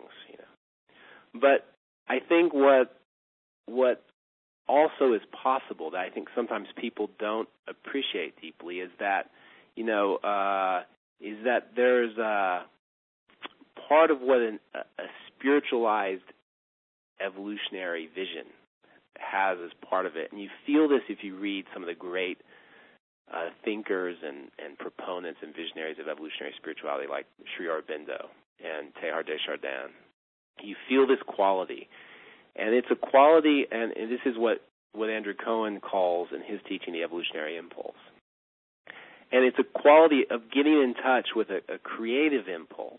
But I think what what also is possible that I think sometimes people don't appreciate deeply is that, you know, uh, is that there's a part of what an, a spiritualized evolutionary vision has as part of it. And you feel this if you read some of the great uh, thinkers and, and proponents and visionaries of evolutionary spirituality like Sri Aurobindo and Teilhard de Chardin. You feel this quality, and it's a quality, and, and this is what, what Andrew Cohen calls in his teaching the evolutionary impulse. And it's a quality of getting in touch with a, a creative impulse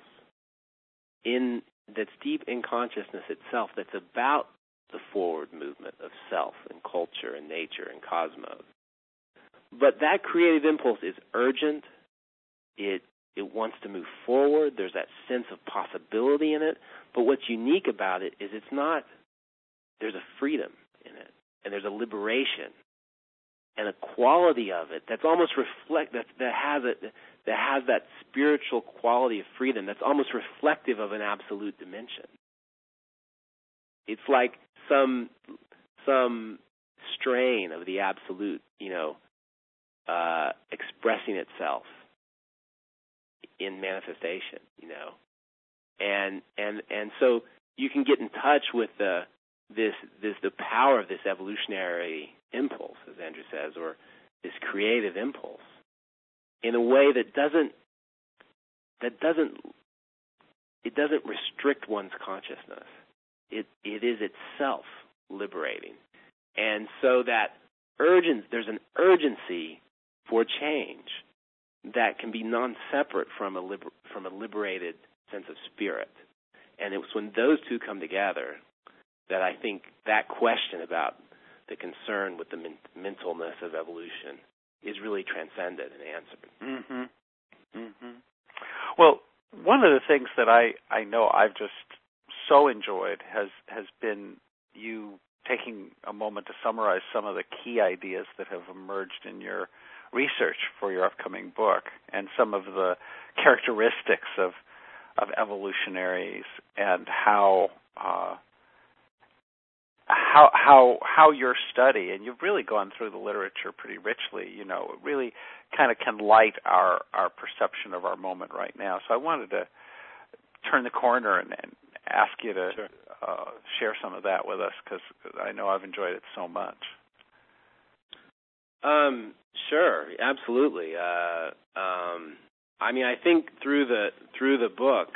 in that's deep in consciousness itself, that's about the forward movement of self and culture and nature and cosmos. But that creative impulse is urgent. It It wants to move forward. There's that sense of possibility in it. But what's unique about it is it's not, there's a freedom in it, and there's a liberation and a quality of it that's almost reflect, that, that has it, that has that spiritual quality of freedom that's almost reflective of an absolute dimension. it's like some some strain of the absolute, you know, uh, expressing itself in manifestation, you know, and and and so you can get in touch with the this this the power of this evolutionary impulse, as Andrew says, or this creative impulse, in a way that doesn't that doesn't it doesn't restrict one's consciousness. It it is itself liberating, and so that urgent there's an urgency for change that can be non-separate from a liber, from a liberated sense of spirit. And it was when those two come together that I think that question about the concern with the men- mentalness of evolution is really transcended and answered. Mm-hmm. Mm-hmm. Well, one of the things that I, I know I've just so enjoyed has has been you taking a moment to summarize some of the key ideas that have emerged in your research for your upcoming book, and some of the characteristics of of evolutionaries, and how uh, how how how your study, and you've really gone through the literature pretty richly, you know, it really kind of can light our our perception of our moment right now. So I wanted to turn the corner and, and ask you to Sure. uh, share some of that with us, because I know I've enjoyed it so much. Um, sure, absolutely. Uh, um, I mean, I think through the through the book,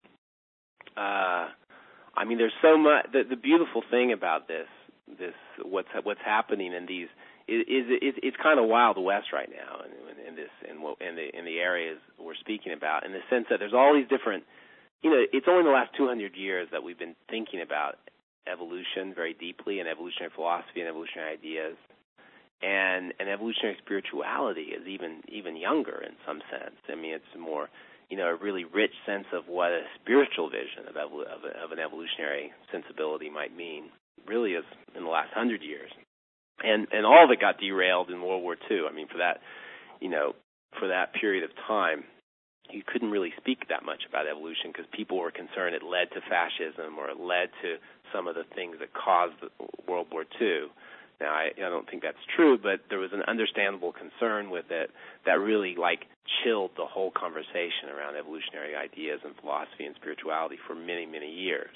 uh, I mean, there's so much. The, the beautiful thing about this, this what's what's happening in these is, is it, it's kind of Wild West right now in, in this in, in the in the areas we're speaking about, in the sense that there's all these different. You know, it's only the last two hundred years that we've been thinking about evolution very deeply, and evolutionary philosophy and evolutionary ideas. And, and evolutionary spirituality is even even younger in some sense. I mean, it's more, you know, a really rich sense of what a spiritual vision of, evol- of, a, of an evolutionary sensibility might mean, really is in the last hundred years. And and all of it got derailed in World War Two. I mean, for that, you know, for that period of time, you couldn't really speak that much about evolution because people were concerned it led to fascism or it led to some of the things that caused World War Two. Now, I, I don't think that's true, but there was an understandable concern with it that really, like, chilled the whole conversation around evolutionary ideas and philosophy and spirituality for many, many years.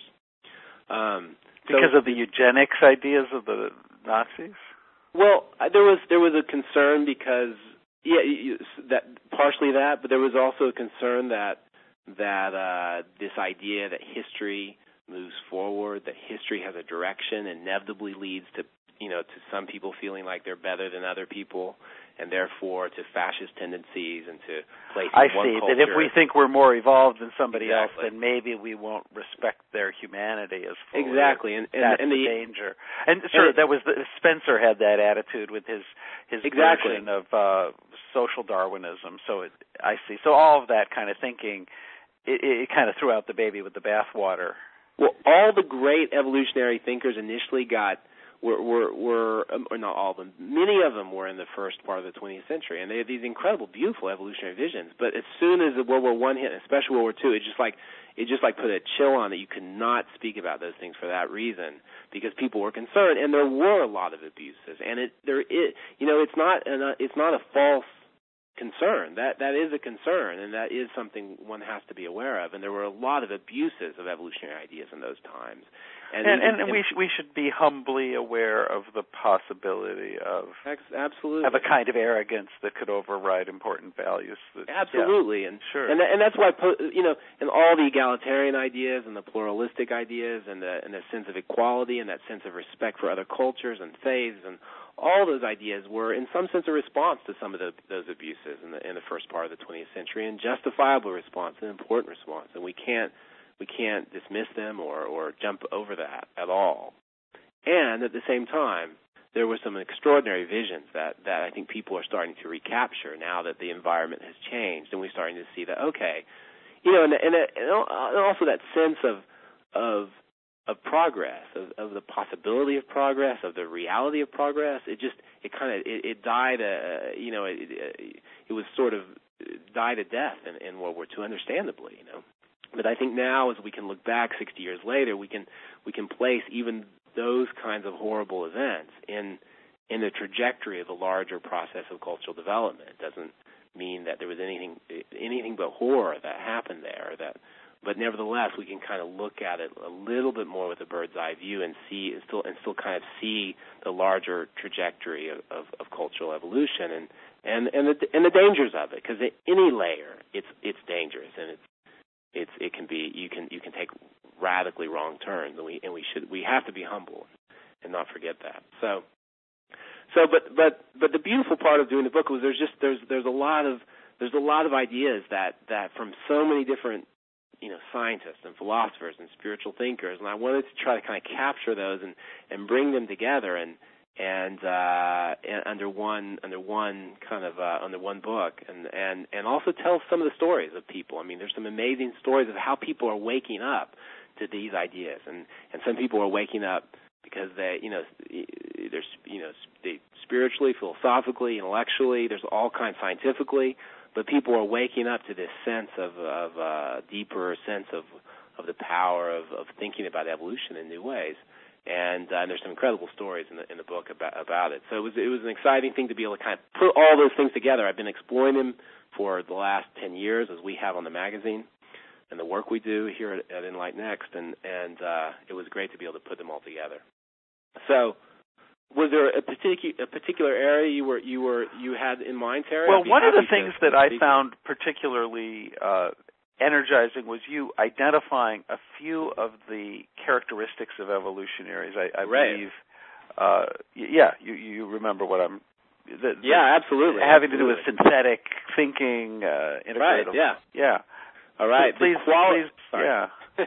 Um, because so, of the eugenics ideas of the Nazis? Well, there was there was a concern because, yeah, you, that partially that, but there was also a concern that that uh, this idea that history moves forward, that history has a direction, inevitably leads to you know, to some people feeling like they're better than other people, and therefore to fascist tendencies and to placing I one see, culture. that if we think we're more evolved than somebody Exactly. else, then maybe we won't respect their humanity as fully. Exactly, and, and that's and the, the danger. And sure, and that was the, Spencer had that attitude with his his exactly. version of uh, social Darwinism. So it, I see. So all of that kind of thinking, it, it kind of threw out the baby with the bathwater. Well, all the great evolutionary thinkers initially got. Were, were, were um, or not all of them, many of them were in the first part of the twentieth century, and they had these incredible, beautiful evolutionary visions. But as soon as the World War One hit, especially World War Two, it just like it just like put a chill on it. You could not speak about those things for that reason, because people were concerned, and there were a lot of abuses. And it there is, you know, it's not an, it's not a false concern. That that is a concern, and that is something one has to be aware of. And there were a lot of abuses of evolutionary ideas in those times. And, and, and, and we sh- we should be humbly aware of the possibility of absolutely of a kind of arrogance that could override important values. That, absolutely, yeah, and sure, and and that's why you know, and all the egalitarian ideas and the pluralistic ideas and the and the sense of equality and that sense of respect for other cultures and faiths and all those ideas were in some sense a response to some of the, those abuses in the in the first part of the twentieth century, and justifiable response, an important response, and we can't. We can't dismiss them or, or jump over that at all. And at the same time, there were some extraordinary visions that, that I think people are starting to recapture now that the environment has changed, and we're starting to see that, okay, you know, and, and, and also that sense of of of progress, of, of the possibility of progress, of the reality of progress. It just, it kind of, it, it died, uh, you know, it, it, it was sort of died a death in, in World War Two, understandably, you know. but I think now, as we can look back sixty years later, we can we can place even those kinds of horrible events in in the trajectory of the larger process of cultural development. It doesn't mean that there was anything anything but horror that happened there. That, but nevertheless, we can kind of look at it a little bit more with a bird's eye view and see and still and still kind of see the larger trajectory of, of, of cultural evolution and and and the, and the dangers of it. Because at any layer, it's it's dangerous and it's it's it can be you can you can take radically wrong turns, and we and we should we have to be humble and not forget that. So. So, but but but the beautiful part of doing the book was there's just there's there's a lot of there's a lot of ideas that, that from so many different you know scientists and philosophers and spiritual thinkers, and I wanted to try to kind of capture those and, and bring them together and and, uh, and under one under one kind of uh, under one book and, and and also tell some of the stories of people. I mean, there's some amazing stories of how people are waking up to these ideas, and, and some people are waking up because they, you know, there's, you know, they spiritually, philosophically, intellectually, there's all kinds scientifically, but people are waking up to this sense of, of uh, deeper sense of, of the power of, of thinking about evolution in new ways. And, uh, and there's some incredible stories in the in the book about about it. So it was it was an exciting thing to be able to kind of put all those things together. I've been exploring them for the last ten years, as we have on the magazine, and the work we do here at, at Enlight Next, and and uh, it was great to be able to put them all together. So, was there a particular a particular area you were you were you had in mind, Terry? Well, one of the things that I found particularly uh, energizing was you identifying a few of the characteristics of evolutionaries. I, I right. believe, uh, yeah, you you remember what I'm. The, yeah, absolutely. Having absolutely. to do with synthetic thinking, uh, right? Yeah, yeah. All right, please, quali- please, sorry. yeah.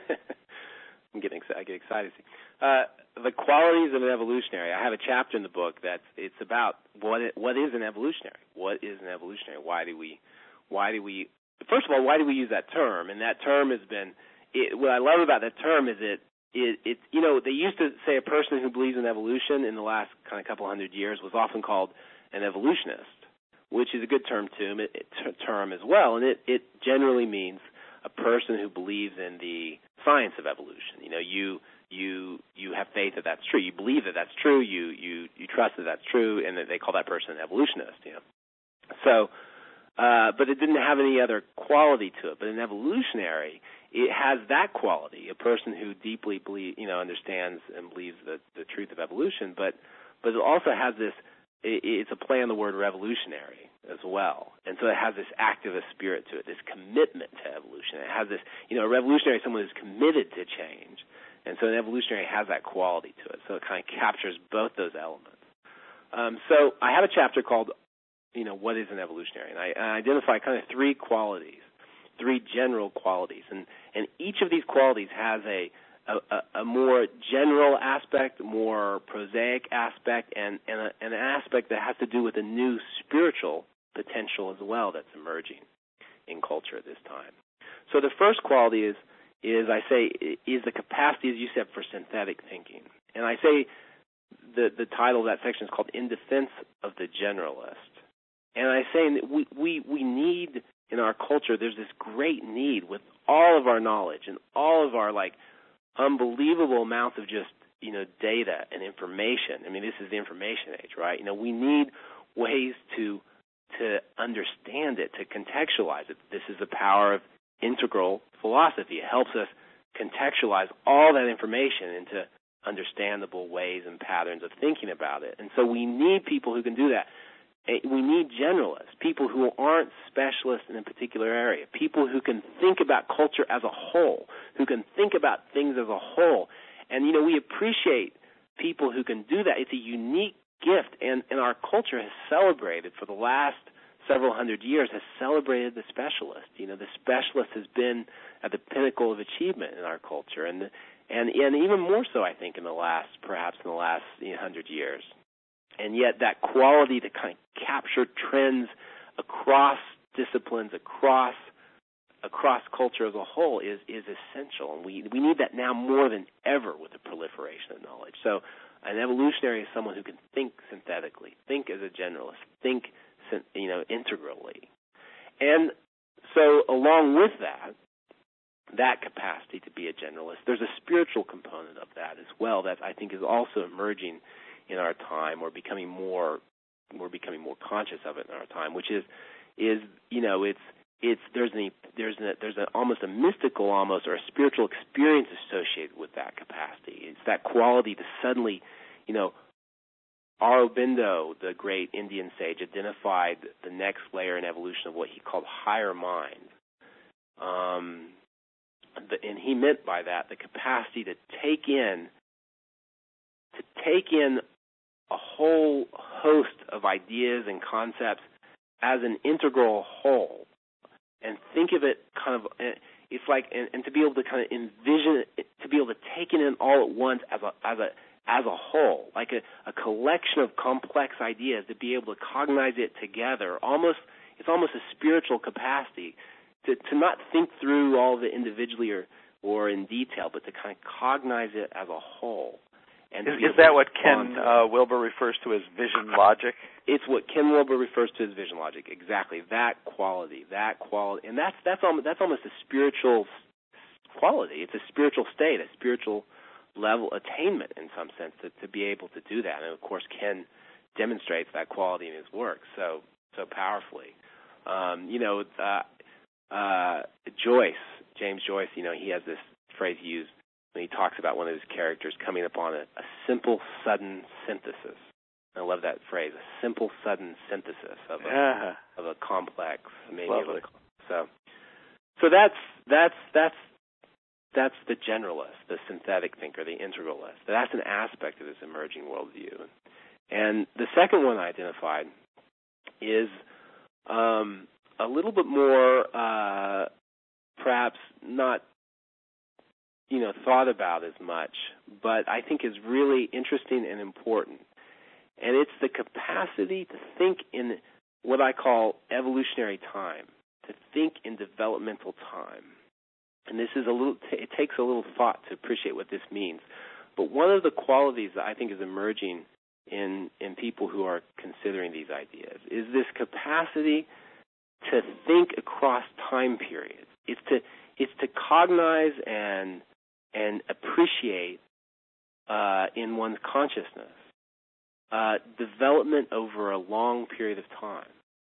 I'm getting I get excited. Uh, the qualities of an evolutionary. I have a chapter in the book that's it's about what it, what is an evolutionary. What is an evolutionary? Why do we why do we first of all why do we use that term? And that term has been it, what I love about that term is it it it you know they used to say a person who believes in evolution in the last kind of couple hundred years was often called an evolutionist, which is a good term term term as well, and it it generally means a person who believes in the science of evolution. You know, you you you have faith that that's true. You believe that that's true. You you you trust that that's true, and that they call that person an evolutionist. You know, so uh, but it didn't have any other quality to it. But an evolutionary, it has that quality. A person who deeply believe, you know, understands and believes the the truth of evolution. But but it also has this. It, it's a play on the word revolutionary as well. And so it has this activist spirit to it, this commitment to evolution. It has this, you know, a revolutionary is someone who's committed to change. And so an evolutionary has that quality to it. So it kind of captures both those elements. Um, so I have a chapter called, you know, what is an evolutionary? And I, I identify kind of three qualities, three general qualities. And, and each of these qualities has a, a, a more general aspect, more prosaic aspect, and, and, a, and an aspect that has to do with a new spiritual potential as well that's emerging in culture at this time. So the first quality is, is I say, is the capacity, as you said, for synthetic thinking. And I say the the title of that section is called In Defense of the Generalist. And I say that we, we, we need, in our culture, there's this great need with all of our knowledge and all of our, like, unbelievable amounts of just, you know, data and information. I mean, this is the information age, right? You know, we need ways to to understand it, to contextualize it. This is the power of integral philosophy. It helps us contextualize all that information into understandable ways and patterns of thinking about it. And so we need people who can do that. We need generalists, people who aren't specialists in a particular area, people who can think about culture as a whole, who can think about things as a whole. And, you know, we appreciate people who can do that. It's a unique gift, and, and our culture has celebrated for the last several hundred years, has celebrated the specialist. You know, the specialist has been at the pinnacle of achievement in our culture, and and and even more so, I think, in the last, perhaps in the last you know, hundred years. And yet that quality to kind of capture trends across disciplines, across across culture as a whole is is essential. And we we need that now more than ever with the proliferation of knowledge. So an evolutionary is someone who can think synthetically, think as a generalist, think you know integrally. And so along with that, that capacity to be a generalist. There's a spiritual component of that as well that I think is also emerging in our time. We're becoming more we're becoming more conscious of it in our time, which is is you know it's it's there's an there's a, there's a, almost a mystical almost or a spiritual experience associated with that capacity. It's that quality to suddenly, you know, Aurobindo, the great Indian sage, identified the next layer in evolution of what he called higher mind. Um, the, and he meant by that the capacity to take in, to take in a whole host of ideas and concepts as an integral whole, and think of it kind of, it's like, and, and to be able to kind of envision it, to be able to take it in all at once as a as a as a whole, like a, a collection of complex ideas, to be able to cognize it together. Almost, it's almost a spiritual capacity to, to not think through all of it individually or, or in detail, but to kind of cognize it as a whole. And is, is that what Ken uh, Wilber refers to as vision logic? It's what Ken Wilber refers to as vision logic. Exactly, that quality, that quality, and that's that's almost that's almost a spiritual quality. It's a spiritual state, a spiritual level attainment in some sense to, to be able to do that. And of course, Ken demonstrates that quality in his work so so powerfully. Um, you know, uh, uh, Joyce, James Joyce. You know, he has this phrase he used when he talks about one of his characters coming upon a, a simple, sudden synthesis. I love that phrase, a simple, sudden synthesis of a, yeah. of a complex, maybe. Lovely. So, so that's that's that's. That's the generalist, the synthetic thinker, the integralist. That's an aspect of this emerging worldview. And the second one I identified is um, a little bit more, uh, perhaps not, you know, thought about as much, but I think is really interesting and important. And it's the capacity to think in what I call evolutionary time, to think in developmental time. And this is a little, it takes a little thought to appreciate what this means. But one of the qualities that I think is emerging in, in people who are considering these ideas is this capacity to think across time periods. It's to, it's to cognize and, and appreciate uh, in one's consciousness uh, development over a long period of time.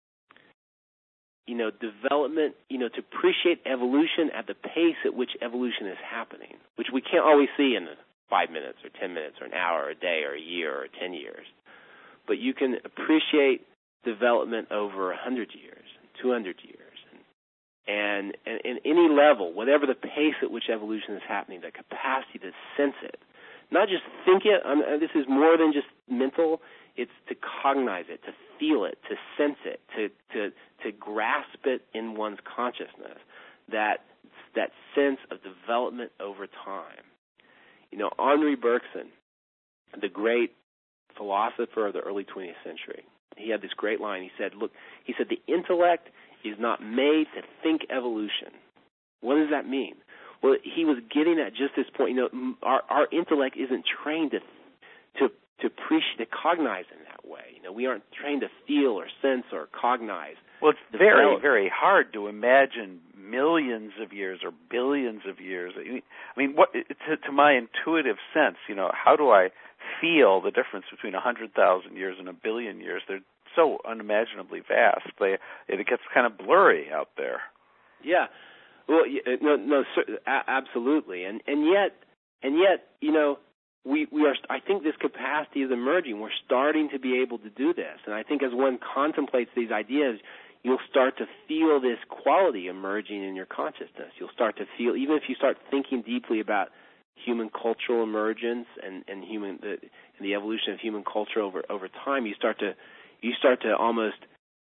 You know, development, you know, to appreciate evolution at the pace at which evolution is happening, which we can't always see in five minutes or ten minutes or an hour or a day or a year or ten years. But you can appreciate development over one hundred years, two hundred years. And, and, and any level, whatever the pace at which evolution is happening, the capacity to sense it. Not just think it. I mean, this is more than just mental. It's to cognize it, to feel it, to sense it, to to to grasp it in one's consciousness. That that sense of development over time. You know, Henri Bergson, the great philosopher of the early twentieth century, he had this great line. He said, "Look," he said, "the intellect is not made to think evolution." What does that mean? Well, he was getting at just this point. You know, our our intellect isn't trained to to to appreciate, to cognize in that way. You know, we aren't trained to feel or sense or cognize. Well, it's very, very hard to imagine millions of years or billions of years. I mean, what to, to my intuitive sense, you know, how do I feel the difference between a hundred thousand years and a billion years? They're so unimaginably vast. They, it gets kind of blurry out there. Yeah. Well, no, no, absolutely, and and yet, and yet, you know, we we are. I think this capacity is emerging. We're starting to be able to do this, and I think as one contemplates these ideas, you'll start to feel this quality emerging in your consciousness. You'll start to feel, even if you start thinking deeply about human cultural emergence and and human the and the evolution of human culture over over time, you start to you start to almost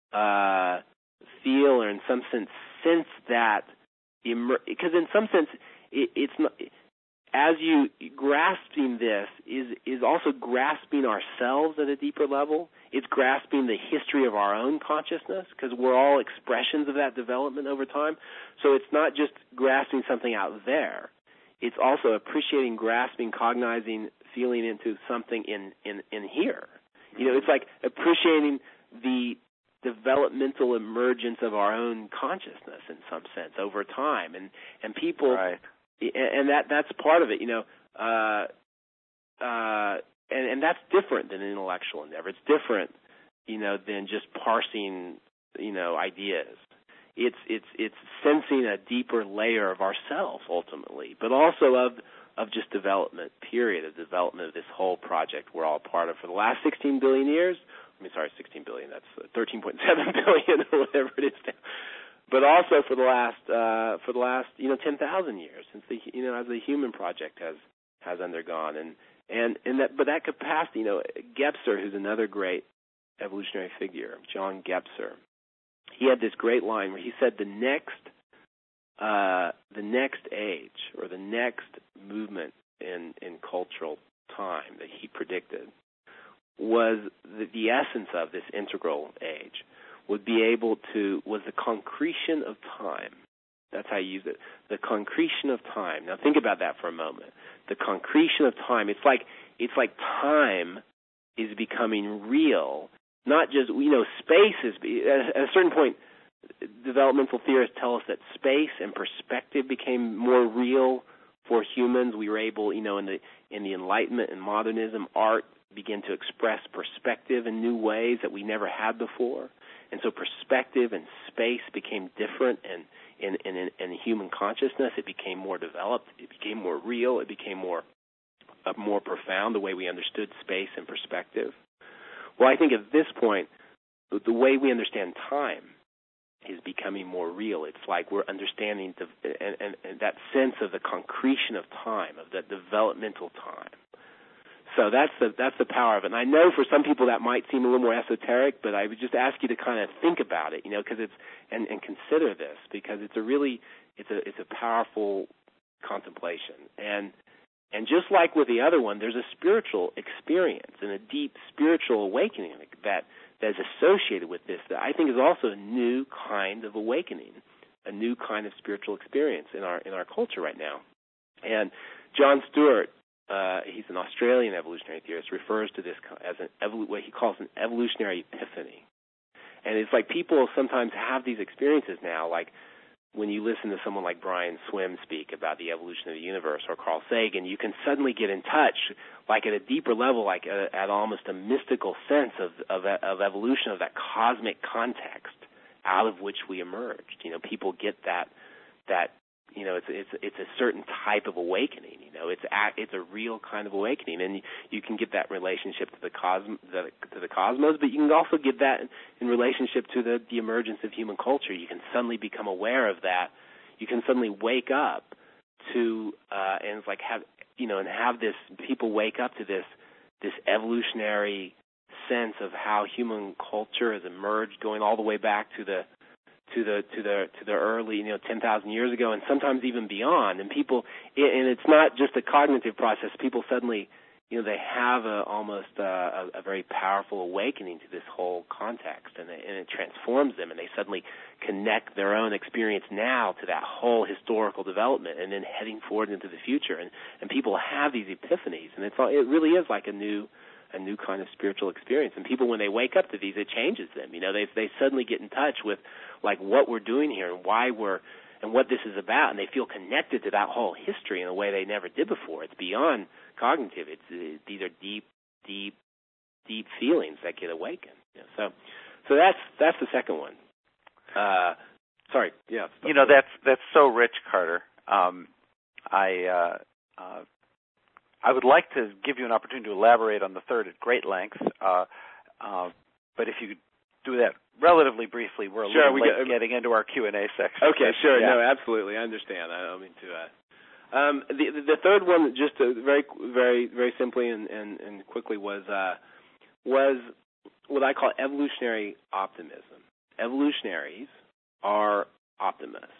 uh, feel, or in some sense sense that. Because in some sense, it, it's not, as you grasping this is is also grasping ourselves at a deeper level. It's grasping the history of our own consciousness, because we're all expressions of that development over time. So it's not just grasping something out there. It's also appreciating, grasping, cognizing, feeling into something in, in, in here. You know, it's like appreciating the developmental emergence of our own consciousness in some sense over time, and and people, right. and that that's part of it, you know, uh, uh, and and that's different than an intellectual endeavor. It's different, you know, than just parsing, you know, ideas. It's it's it's sensing a deeper layer of ourselves ultimately, but also of of just development, period, of development of this whole project we're all part of for the last sixteen billion years. I mean, sorry, sixteen billion, that's thirteen point seven billion or whatever it is now. But also for the last, uh, for the last, you know, ten thousand years since the, you know, as the human project has, has undergone. And, and, and that, but that capacity, you know, Gebser, who's another great evolutionary figure, John Gebser, he had this great line where he said the next, uh, the next age or the next movement in, in cultural time that he predicted was the, the essence of this integral age would be able to, was the concretion of time. That's how you use it. The concretion of time. Now think about that for a moment. The concretion of time. It's like, it's like time is becoming real. Not just, you know, space is, at a certain point, developmental theorists tell us that space and perspective became more real for humans. We were able, you know, in the, in the Enlightenment and modernism, art began to express perspective in new ways that we never had before. And so perspective and space became different, and in, in, in, in human consciousness it became more developed, it became more real, it became more uh, more profound, the way we understood space and perspective. Well, I think at this point, the, the way we understand time is becoming more real. It's like we're understanding the, and, and, and that sense of the concretion of time, of that developmental time. So that's the that's the power of it. And I know for some people that might seem a little more esoteric, but I would just ask you to kind of think about it, you know, because it's and, and consider this, because it's a really it's a it's a powerful contemplation. And and just like with the other one, there's a spiritual experience and a deep spiritual awakening that that is associated with this that I think is also a new kind of awakening, a new kind of spiritual experience in our in our culture right now. And John Stewart, Uh, he's an Australian evolutionary theorist, refers to this as an evolu- what he calls an evolutionary epiphany. And it's like people sometimes have these experiences now, like when you listen to someone like Brian Swimme speak about the evolution of the universe, or Carl Sagan, you can suddenly get in touch, like at a deeper level, like a, at almost a mystical sense of, of, of evolution, of that cosmic context out of which we emerged. You know, people get that that. You know, it's it's it's a certain type of awakening. You know, it's a, it's a real kind of awakening, and you can get that relationship to the cosmos, to the cosmos, but you can also get that in relationship to the, the emergence of human culture. You can suddenly become aware of that. You can suddenly wake up to uh, and it's like have you know, and have this people wake up to this this evolutionary sense of how human culture has emerged, going all the way back to the to the to the to the early, you know, ten thousand years ago, and sometimes even beyond. And people, and it's not just a cognitive process. People suddenly, you know, they have a, almost a, a very powerful awakening to this whole context, and, they, and it transforms them, and they suddenly connect their own experience now to that whole historical development, and then heading forward into the future. And and people have these epiphanies, and it's all, it really is like a new. a new kind of spiritual experience. And people, when they wake up to these, it changes them. You know, they they suddenly get in touch with, like, what we're doing here and why we're, and what this is about, and they feel connected to that whole history in a way they never did before. It's beyond cognitive. It's it, these are deep, deep, deep feelings that get awakened. You know, so, so that's that's the second one. Uh, sorry, yeah. You know, that's that's so rich, Carter. Um, I. Uh, uh, I would like to give you an opportunity to elaborate on the third at great length, uh, uh, but if you could do that relatively briefly, we're a sure, little we late get, getting into our Q and A section. Okay, sure, yeah. no, absolutely, I understand. I don't mean to. Uh, um, the the third one, just to very very very simply and, and, and quickly, was uh, was what I call evolutionary optimism. Evolutionaries are optimists,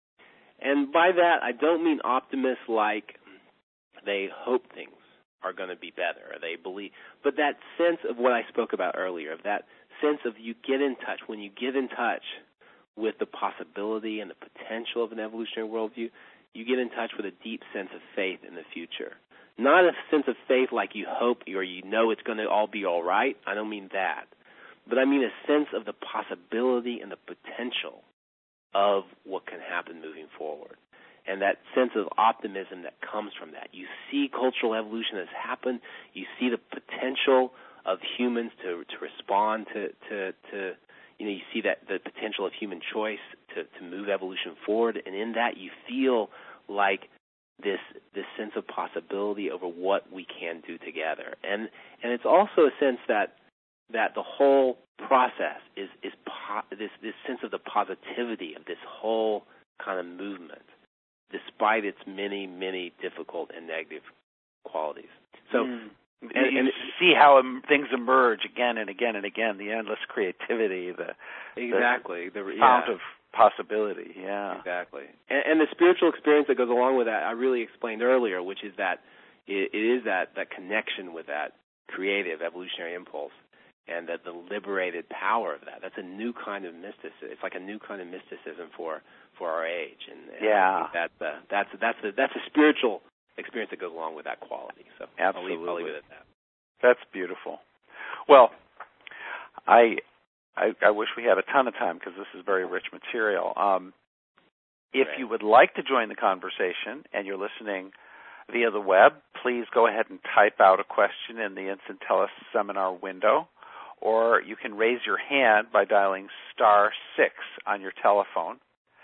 and by that I don't mean optimists like they hope things are going to be better, or they believe, but that sense of what I spoke about earlier, of that sense of you get in touch, when you get in touch with the possibility and the potential of an evolutionary worldview, you get in touch with a deep sense of faith in the future. Not a sense of faith like you hope or you know it's going to all be all right. I don't mean that. but I mean a sense of the possibility and the potential of what can happen moving forward. And that sense of optimism that comes from that. You see cultural evolution has happened. You see the potential of humans to to respond to, to, to you know, you see that the potential of human choice to, to move evolution forward. And in that you feel like this this sense of possibility over what we can do together. And and it's also a sense that that the whole process is, is po- this, this sense of the positivity of this whole kind of movement, despite its many, many difficult and negative qualities. So, mm. and, and you see how em- things emerge again and again and again, the endless creativity, the exactly the, the fount yeah. of possibility, yeah. Exactly. And, and the spiritual experience that goes along with that, I really explained earlier, which is that it, it is that, that connection with that creative evolutionary impulse and that the liberated power of that. That's a new kind of mysticism. It's like a new kind of mysticism for, for our age. And, and yeah. I think that's a, that's a, that's a, that's a spiritual experience that goes along with that quality. So absolutely. I'll leave, I'll leave it at that. That's beautiful. Well, I, I I wish we had a ton of time because this is very rich material. Um, if right. you would like to join the conversation and you're listening via the web, please go ahead and type out a question in the Instant Teleseminar window, or you can raise your hand by dialing star six on your telephone.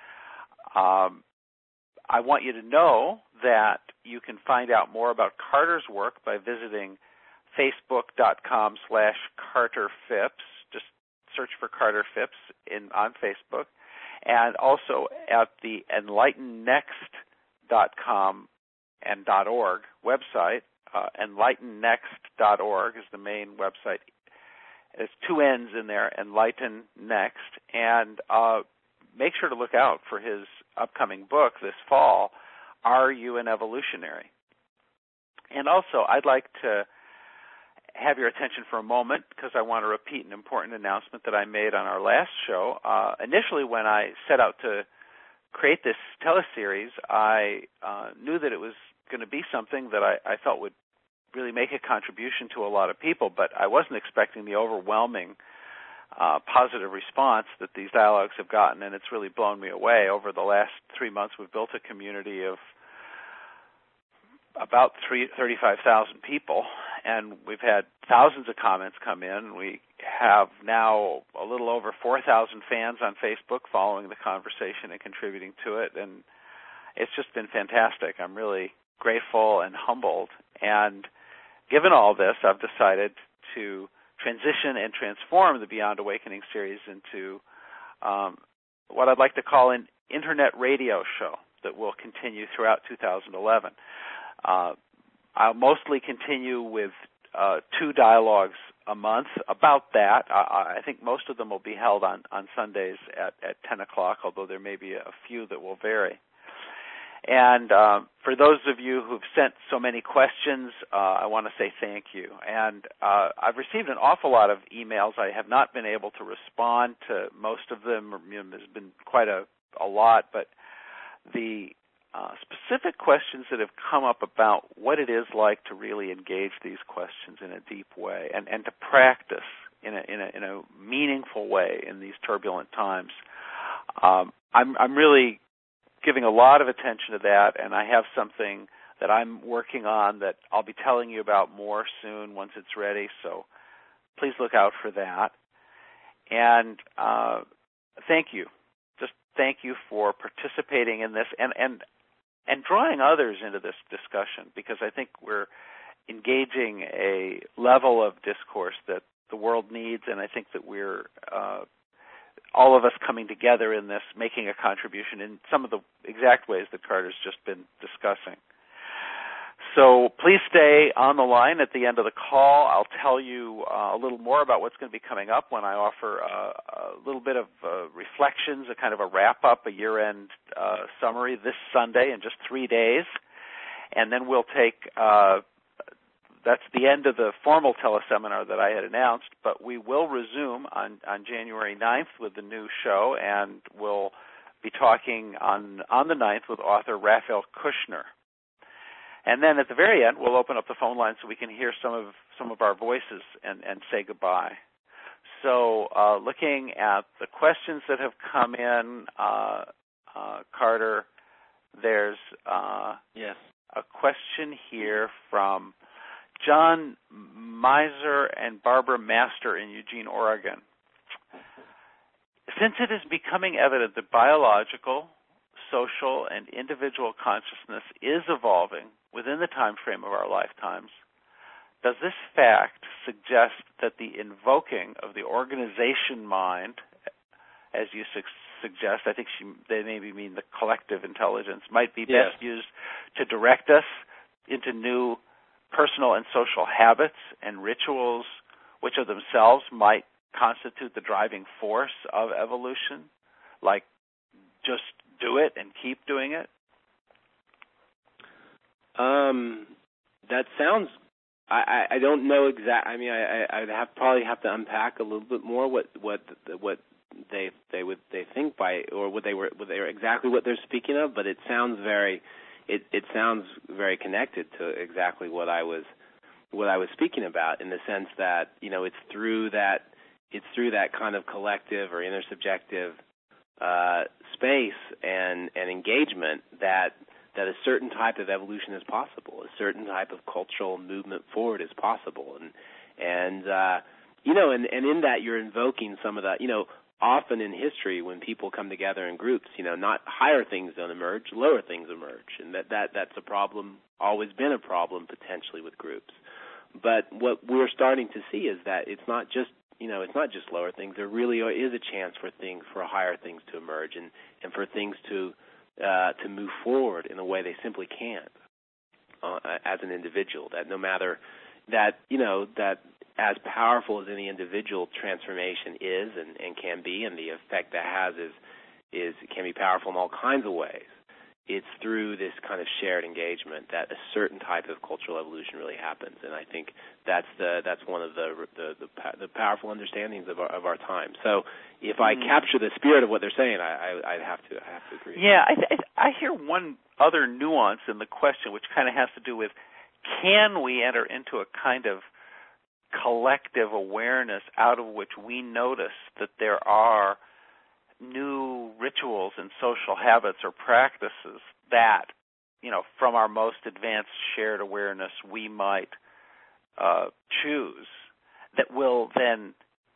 Um, I want you to know that you can find out more about Carter's work by visiting facebook.com slash Carter Phipps. Just search for Carter Phipps in, on Facebook. And also at the enlighten next dot com and .org website. Uh, enlighten next dot org is the main website. There's two N's in there, Enlighten Next. And uh, make sure to look out for his upcoming book this fall, Are You an Evolutionary? And also, I'd like to have your attention for a moment because I want to repeat an important announcement that I made on our last show. Uh, initially, when I set out to create this teleseries, I uh, knew that it was going to be something that I, I felt would really make a contribution to a lot of people, but I wasn't expecting the overwhelming uh, positive response that these dialogues have gotten, and it's really blown me away. Over the last three months, we've built a community of about thirty-five thousand people, and we've had thousands of comments come in. We have now a little over four thousand fans on Facebook following the conversation and contributing to it, and it's just been fantastic. I'm really grateful and humbled, and given all this, I've decided to transition and transform the Beyond Awakening series into um, what I'd like to call an internet radio show that will continue throughout two thousand eleven. Uh, I'll mostly continue with uh, two dialogues a month about that. I, I think most of them will be held on, on Sundays at, at ten o'clock, although there may be a few that will vary. And uh, for those of you who've sent so many questions, uh, I want to say thank you. And uh, I've received an awful lot of emails. I have not been able to respond to most of them. You know, there's been quite a, a lot, but the uh, specific questions that have come up about what it is like to really engage these questions in a deep way and, and to practice in a, in a in a meaningful way in these turbulent times. Um, I'm, I'm really giving a lot of attention to that, and I have something that I'm working on that I'll be telling you about more soon once it's ready, so please look out for that. And uh, thank you. Just thank you for participating in this and, and, and drawing others into this discussion, because I think we're engaging a level of discourse that the world needs, and I think that we're uh, all of us coming together in this, making a contribution in some of the exact ways that Carter's just been discussing. So please stay on the line at the end of the call. I'll tell you uh, a little more about what's going to be coming up when I offer uh, a little bit of uh, reflections, a kind of a wrap-up, a year-end uh, summary this Sunday in just three days. And then we'll take uh, that's the end of the formal teleseminar that I had announced, but we will resume on, on January ninth with the new show, and we'll be talking on, on the ninth with author Raphael Kushner. And then at the very end, we'll open up the phone line so we can hear some of some of our voices and, and say goodbye. so uh, looking at the questions that have come in, uh, uh, Carter, there's uh, yes. a question here from John Miser and Barbara Master in Eugene, Oregon. Since it is becoming evident that biological, social, and individual consciousness is evolving within the time frame of our lifetimes, does this fact suggest that the invoking of the organization mind, as you su- suggest, I think she, they maybe mean the collective intelligence, might be yes. best used to direct us into new personal and social habits and rituals, which of themselves might constitute the driving force of evolution, like just do it and keep doing it? Um, that sounds. I, I don't know exact. I mean, I I would have probably have to unpack a little bit more what what what they they would they think by, or what they were what they were exactly what they're speaking of. But it sounds very it it sounds very connected to exactly what I was what I was speaking about, in the sense that, you know, it's through that it's through that kind of collective or intersubjective uh, space and and engagement that. that a certain type of evolution is possible, a certain type of cultural movement forward is possible. And, and uh, you know, and, and in that you're invoking some of that, you know, often in history when people come together in groups, you know, not higher things don't emerge, lower things emerge. And that, that that's a problem, always been a problem potentially with groups. But what we're starting to see is that it's not just, you know, it's not just lower things. There really is a chance for things, for higher things to emerge, and, and for things to Uh, to move forward in a way they simply can't uh, as an individual. That no matter that, you know, that as powerful as any individual transformation is and, and can be, and the effect that has is is it can be powerful in all kinds of ways. It's through this kind of shared engagement that a certain type of cultural evolution really happens, and I think that's the that's one of the the, the, the powerful understandings of our of our time. So, if I mm. capture the spirit of what they're saying, I, I I'd have to I have to agree. Yeah, I th- I hear one other nuance in the question, which kind of has to do with, can we enter into a kind of collective awareness out of which we notice that there are new rituals and social habits or practices that, you know, from our most advanced shared awareness we might uh, choose, that will then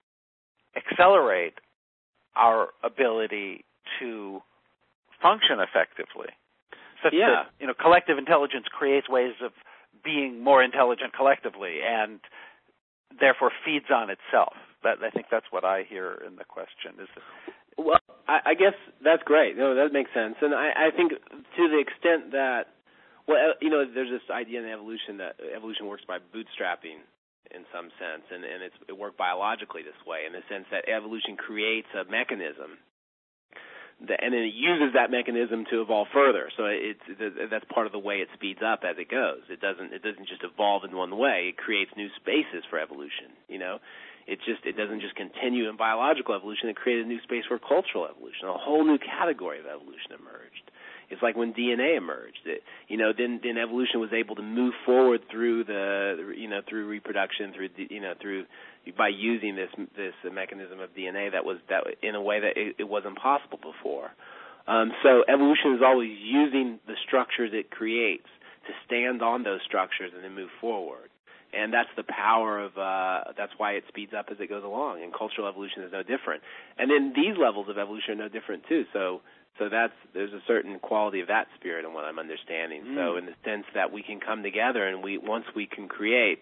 accelerate our ability to function effectively. Such yeah. that, you know, collective intelligence creates ways of being more intelligent collectively and therefore feeds on itself. That, I think that's what I hear in the question. Is it? Well, I, I guess that's great. No, that makes sense. And I, I think to the extent that, well, you know, there's this idea in evolution that evolution works by bootstrapping in some sense, and, and it's, it worked biologically this way, in the sense that evolution creates a mechanism, that, and then it uses that mechanism to evolve further. So it's, that's part of the way it speeds up as it goes. It doesn't it doesn't just evolve in one way. It creates new spaces for evolution, you know. It just it doesn't just continue in biological evolution. It created a new space for cultural evolution. A whole new category of evolution emerged. It's like when D N A emerged. It, you know, then then evolution was able to move forward through the you know through reproduction, through you know through by using this this mechanism of D N A that was that in a way that it, it wasn't possible before. Um, so evolution is always using the structures it creates to stand on those structures and then move forward. And that's the power of, uh, that's why it speeds up as it goes along. And cultural evolution is no different. And then these levels of evolution are no different too. So, so that's, there's a certain quality of that spirit in what I'm understanding. Mm. So in the sense that we can come together and we, once we can create,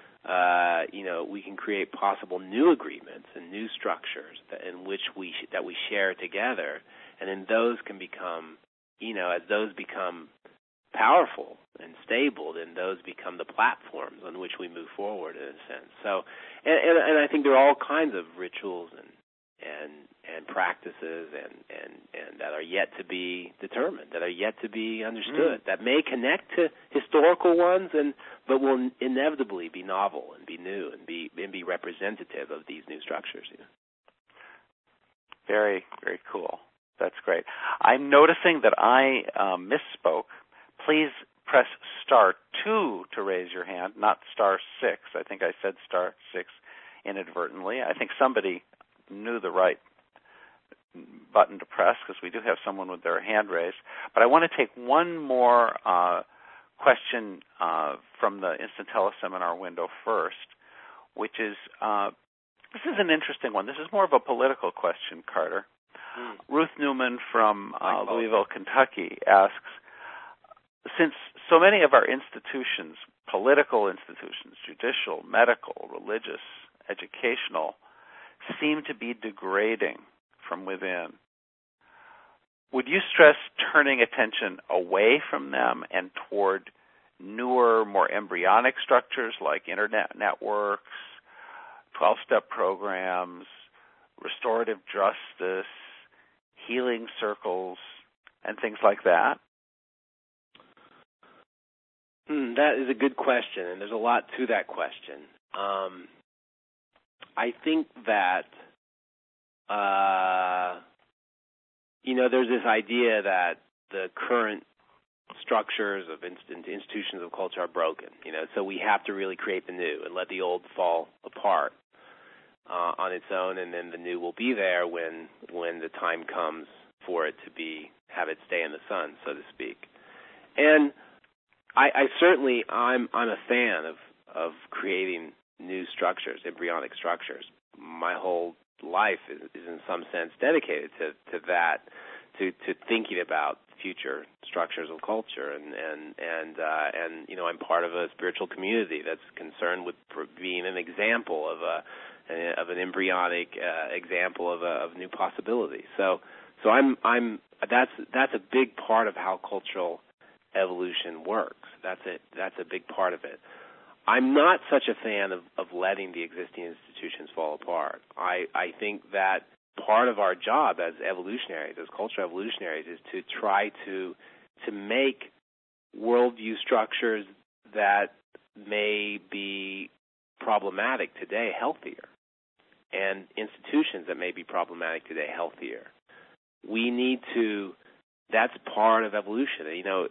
uh, you know, we can create possible new agreements and new structures that, in which we, sh- that we share together. And then those can become, you know, as those become powerful and stable, then those become the platforms on which we move forward in a sense. So, and, and, and I think there are all kinds of rituals and and and practices and, and, and that are yet to be determined, that are yet to be understood, mm. that may connect to historical ones, and but will inevitably be novel and be new and be and be representative of these new structures. You know? Very, very cool. That's great. I'm noticing that I um, misspoke. Please press star two to raise your hand, not star six. I think I said star six inadvertently. I think somebody knew the right button to press because we do have someone with their hand raised. But I want to take one more uh, question uh, from the Instant Teleseminar window first, which is, uh, this is an interesting one. This is more of a political question, Carter. Mm. Ruth Newman from uh, Louisville, Kentucky asks, since so many of our institutions, political institutions, judicial, medical, religious, educational, seem to be degrading from within, would you stress turning attention away from them and toward newer, more embryonic structures like internet networks, twelve-step programs, restorative justice, healing circles, and things like that? Hmm, that is a good question, and there's a lot to that question. Um, I think that, uh, you know, there's this idea that the current structures of inst- institutions of culture are broken, you know, so we have to really create the new and let the old fall apart uh, on its own, and then the new will be there when when the time comes for it to be, have it stay in the sun, so to speak. And I, I certainly, I'm I'm a fan of, of creating new structures, embryonic structures. My whole life is, is in some sense dedicated to, to that, to, to thinking about future structures of culture, and and and uh, and you know, I'm part of a spiritual community that's concerned with being an example of a of an embryonic uh, example of a, of new possibilities. So so I'm I'm that's that's a big part of how cultural evolution works. That's a that's a big part of it. I'm not such a fan of, of letting the existing institutions fall apart. I, I think that part of our job as evolutionaries, as cultural evolutionaries, is to try to to make worldview structures that may be problematic today healthier, and institutions that may be problematic today healthier. We need to, that's part of evolution. You know,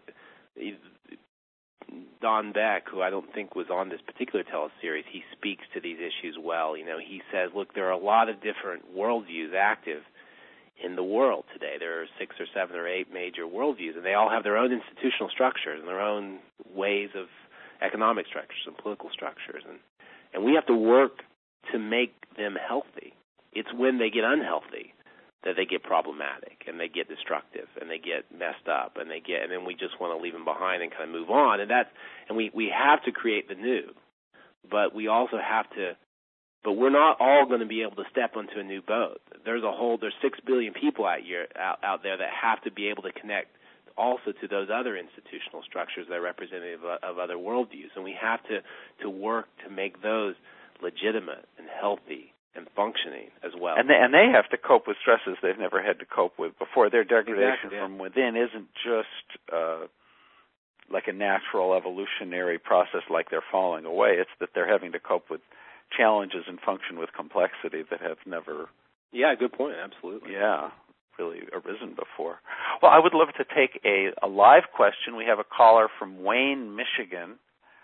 Don Beck, who I don't think was on this particular teleseries, he speaks to these issues well. You know, he says, look, there are a lot of different worldviews active in the world today. There are six or seven or eight major worldviews, and they all have their own institutional structures and their own ways of economic structures and political structures. And, and we have to work to make them healthy. It's when they get unhealthy that they get problematic and they get destructive and they get messed up and they get, and then we just want to leave them behind and kind of move on. And that, and we, we have to create the new, but we also have to, but we're not all going to be able to step onto a new boat. There's a whole, there's six billion people out here, out, out there that have to be able to connect also to those other institutional structures that are representative of, of other worldviews. And we have to, to work to make those legitimate and healthy and functioning as well. And they, and they have to cope with stresses they've never had to cope with before. Their degradation exactly, yeah. from within isn't just uh, like a natural evolutionary process like they're falling away. It's that they're having to cope with challenges and function with complexity that have never... Yeah, good point, absolutely. Yeah, really arisen before. Well, I would love to take a, a live question. We have a caller from Wayne, Michigan,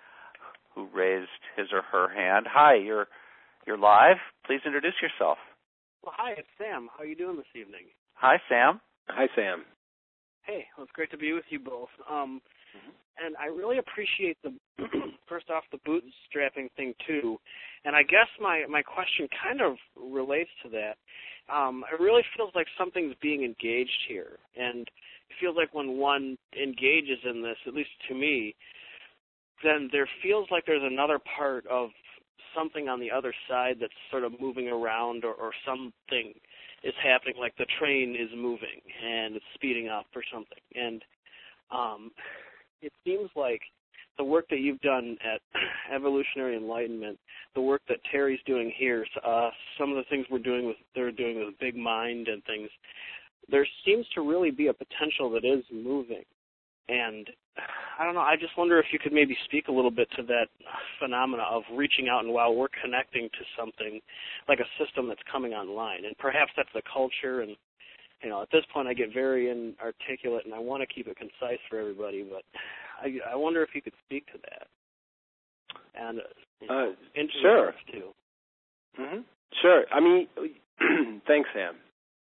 who raised his or her hand. Hi, you're... You're live. Please introduce yourself. Well, hi, it's Sam. How are you doing this evening? Hi, Sam. Hi, Sam. Hey, well, it's great to be with you both. Um, mm-hmm. And I really appreciate the, first off, the bootstrapping thing, too. And I guess my, my question kind of relates to that. Um, it really feels like something's being engaged here. And it feels like when one engages in this, at least to me, then there feels like there's another part of something on the other side that's sort of moving around, or, or something is happening, like the train is moving and it's speeding up or something. And um, it seems like the work that you've done at Evolutionary Enlightenment, the work that Terry's doing here, uh, some of the things we're doing with, they're doing with Big Mind and things, there seems to really be a potential that is moving. And I don't know, I just wonder if you could maybe speak a little bit to that phenomena of reaching out and while we're connecting to something like a system that's coming online. And perhaps that's the culture. And, you know, at this point I get very inarticulate and I want to keep it concise for everybody, but I, I wonder if you could speak to that. And uh, you know, uh, sure. too. Mm-hmm. Sure. I mean, thanks, Sam.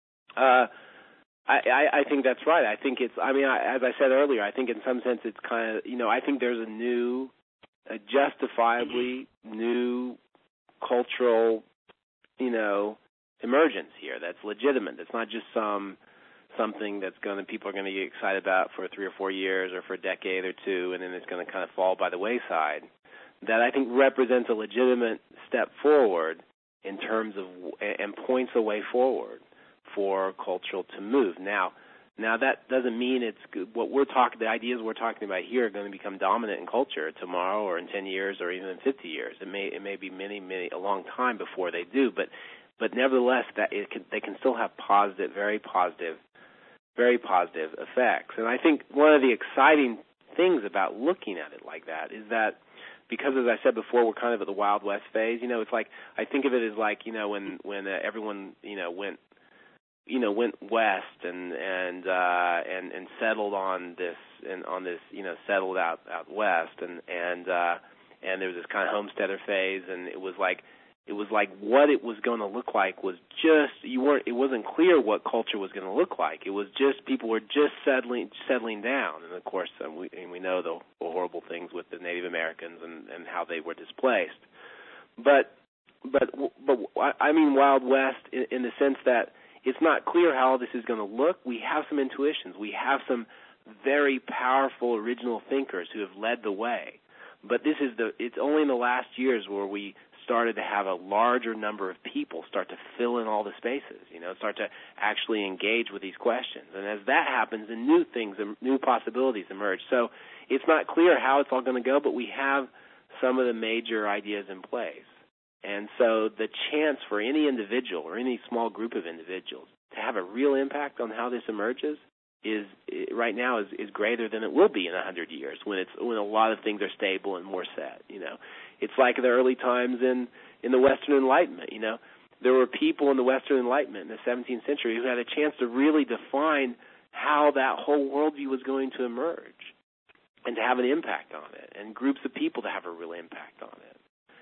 Uh, I, I, I think that's right. I think it's, I mean, I, as I said earlier, I think in some sense it's kind of, you know, I think there's a new, a justifiably new cultural, you know, emergence here that's legitimate. It's not just some something that's going to, people are going to get excited about for three or four years or for a decade or two, and then it's going to kind of fall by the wayside. That I think represents a legitimate step forward in terms of, and points a way forward for cultural to move. Now, now that doesn't mean it's good. What we're talking, the ideas we're talking about here are going to become dominant in culture tomorrow or in ten years or even in fifty years. It may, it may be many, many, a long time before they do, but, but nevertheless, that it can, they can still have positive, very positive, very positive effects. And I think one of the exciting things about looking at it like that is that, because, as I said before, we're kind of at the Wild West phase. You know, it's like, I think of it as like, you know, when when uh, everyone, you know, went, you know, went west and and uh, and and settled on this and on this, you know, settled out out west, and and uh, and there was this kind of homesteader phase, and it was like, it was like what it was going to look like was just, you weren't, it wasn't clear what culture was going to look like. It was just, people were just settling settling down. And, of course, um, we, and we know the, the horrible things with the Native Americans and, and how they were displaced. But, but, but I mean Wild West in, in the sense that it's not clear how this is going to look. We have some intuitions. We have some very powerful original thinkers who have led the way. But this is the, it's only in the last years where we started to have a larger number of people start to fill in all the spaces, you know, start to actually engage with these questions. And as that happens, then new things, new possibilities emerge. So it's not clear how it's all going to go, but we have some of the major ideas in place. And so the chance for any individual or any small group of individuals to have a real impact on how this emerges is, right now, is, is greater than it will be in a hundred years when it's when a lot of things are stable and more set. You know, it's like the early times in in the Western Enlightenment. You know, there were people in the Western Enlightenment in the seventeenth century who had a chance to really define how that whole worldview was going to emerge and to have an impact on it, and groups of people to have a real impact on it,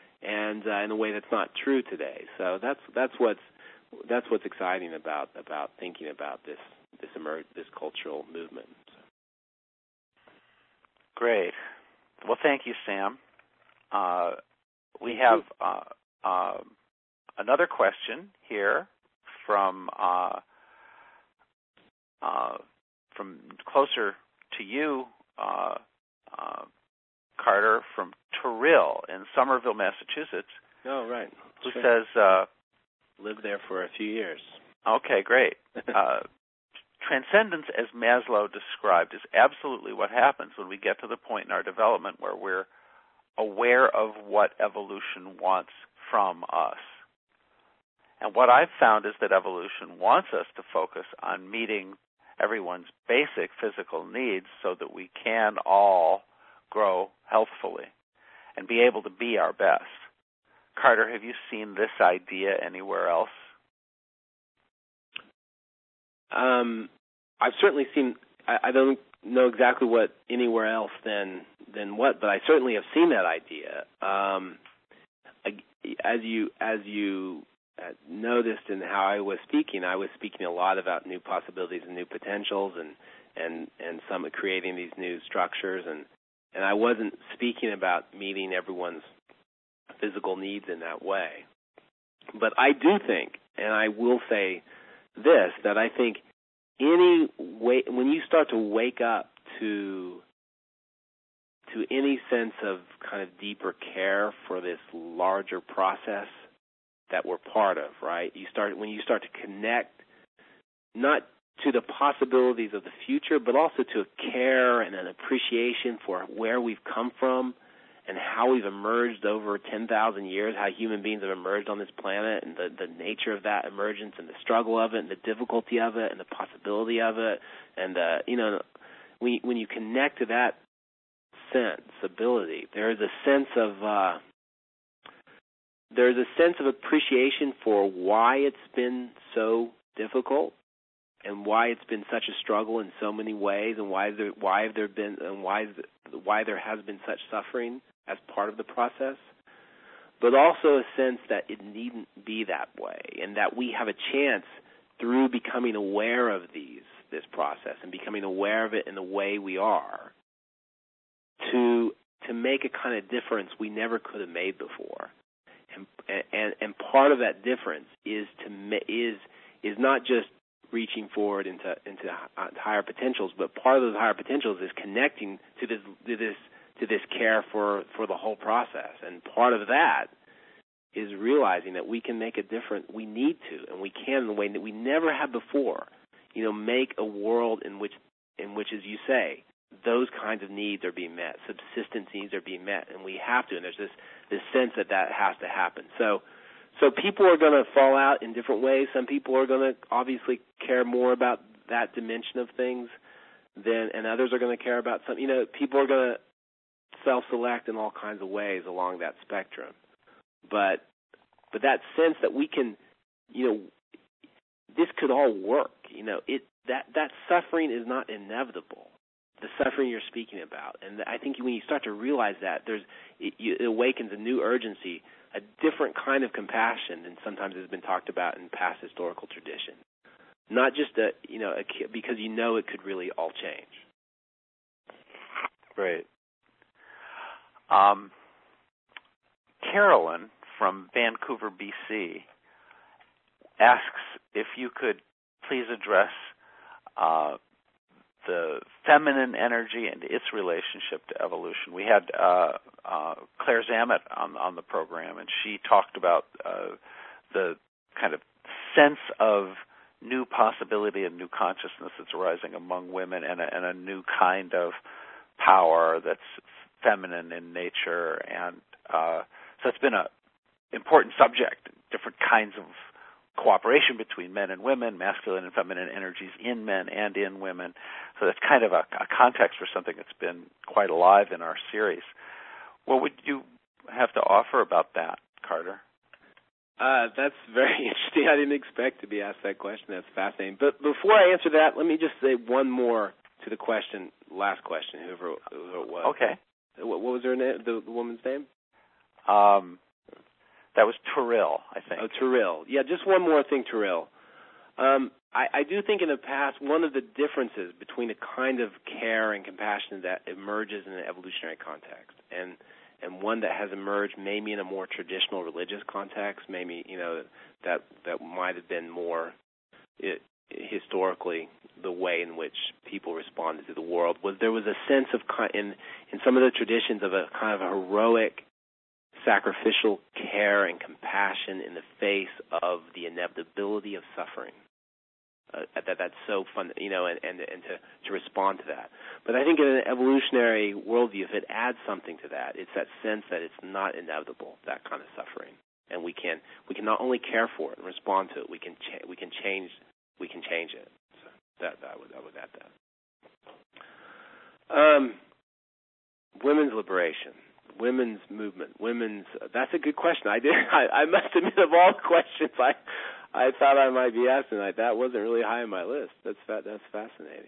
and uh, in a way that's not true today. So that's that's what's that's what's exciting about about thinking about this. this emerge, this cultural movement. Great. Well, thank you, Sam. Uh, we have uh, uh, another question here from uh, uh, from closer to you, uh, uh, Carter, from Terrell in Somerville, Massachusetts. Oh, right. Who sure. says... Uh, lived there for a few years. Okay, great. Uh, Transcendence, as Maslow described, is absolutely what happens when we get to the point in our development where we're aware of what evolution wants from us. And what I've found is that evolution wants us to focus on meeting everyone's basic physical needs so that we can all grow healthfully and be able to be our best. Carter, have you seen this idea anywhere else? Um, I've certainly seen, I, I don't know exactly what anywhere else than than what, but I certainly have seen that idea. Um, as you as you noticed in how I was speaking, I was speaking a lot about new possibilities and new potentials, and and and some creating these new structures, and and I wasn't speaking about meeting everyone's physical needs in that way. But I do think, and I will say this, that I think any way, when you start to wake up to to any sense of kind of deeper care for this larger process that we're part of, right? You start when you start to connect not to the possibilities of the future, but also to a care and an appreciation for where we've come from and how we've emerged over ten thousand years, how human beings have emerged on this planet, and the, the nature of that emergence and the struggle of it and the difficulty of it and the possibility of it. And, uh, you know, when you, when you connect to that sensibility, there is a sense of uh, there's a sense of appreciation for why it's been so difficult and why it's been such a struggle in so many ways, and why there why have there been and why why there has been such suffering as part of the process. but also a sense that it needn't be that way, and that we have a chance through becoming aware of these, this process, and becoming aware of it in the way we are, to to make a kind of difference we never could have made before. And and and part of that difference is to is is not just reaching forward into into higher potentials, but part of those higher potentials is connecting to this to this to this care for, for the whole process. And part of that is realizing that we can make a difference. We need to, and we can in a way that we never have before. You know, make a world in which, in which, as you say, those kinds of needs are being met, subsistence needs are being met, and we have to. And there's this this sense that that has to happen. So, so people are going to fall out in different ways. Some people are going to obviously care more about that dimension of things than, and others are going to care about some. You know, people are going to self-select in all kinds of ways along that spectrum. But but that sense that we can, you know, this could all work. You know, it that that suffering is not inevitable. The suffering you're speaking about, and I think when you start to realize that, there's it, it awakens a new urgency, a different kind of compassion than sometimes has been talked about in past historical tradition. Not just a you know a, because you know it could really all change. Great. Um, Carolyn from Vancouver, B C, asks if you could please address uh, the feminine energy and its relationship to evolution. We had uh, uh, Claire Zammit on, on the program, and she talked about uh, the kind of sense of new possibility and new consciousness that's arising among women, and a, and a new kind of power that's feminine in nature. And uh, so it's been an important subject, different kinds of cooperation between men and women, masculine and feminine energies in men and in women. So that's kind of a, a context for something that's been quite alive in our series. What would you have to offer about that, Carter? Uh, that's very interesting. I didn't expect to be asked that question. That's fascinating. But before I answer that, let me just say one more to the question, last question, whoever, whoever it was. Okay. What, what was her name, the, the woman's name? Um, that was Terrell, I think. Oh, Terrell. Yeah, just one more thing, Terrell. Um, I, I do think in the past, one of the differences between the kind of care and compassion that emerges in an evolutionary context and and one that has emerged maybe in a more traditional religious context, maybe, you know, that that might have been more it, historically the way in which people responded to the world, was there was a sense of, in in some of the traditions, of a kind of a heroic, sacrificial care and compassion in the face of the inevitability of suffering. Uh, that that's so fun, you know, and, and and to, to respond to that. But I think in an evolutionary worldview, if it adds something to that, it's that sense that it's not inevitable, that kind of suffering, and we can we can not only care for it and respond to it, we can cha- we can change we can change it. So that, that I would I would add that. Um, women's liberation, women's movement, women's. That's a good question. I did. I, I must admit, of all the questions I. I thought I might be asking that. That wasn't really high on my list. That's fa- that's fascinating.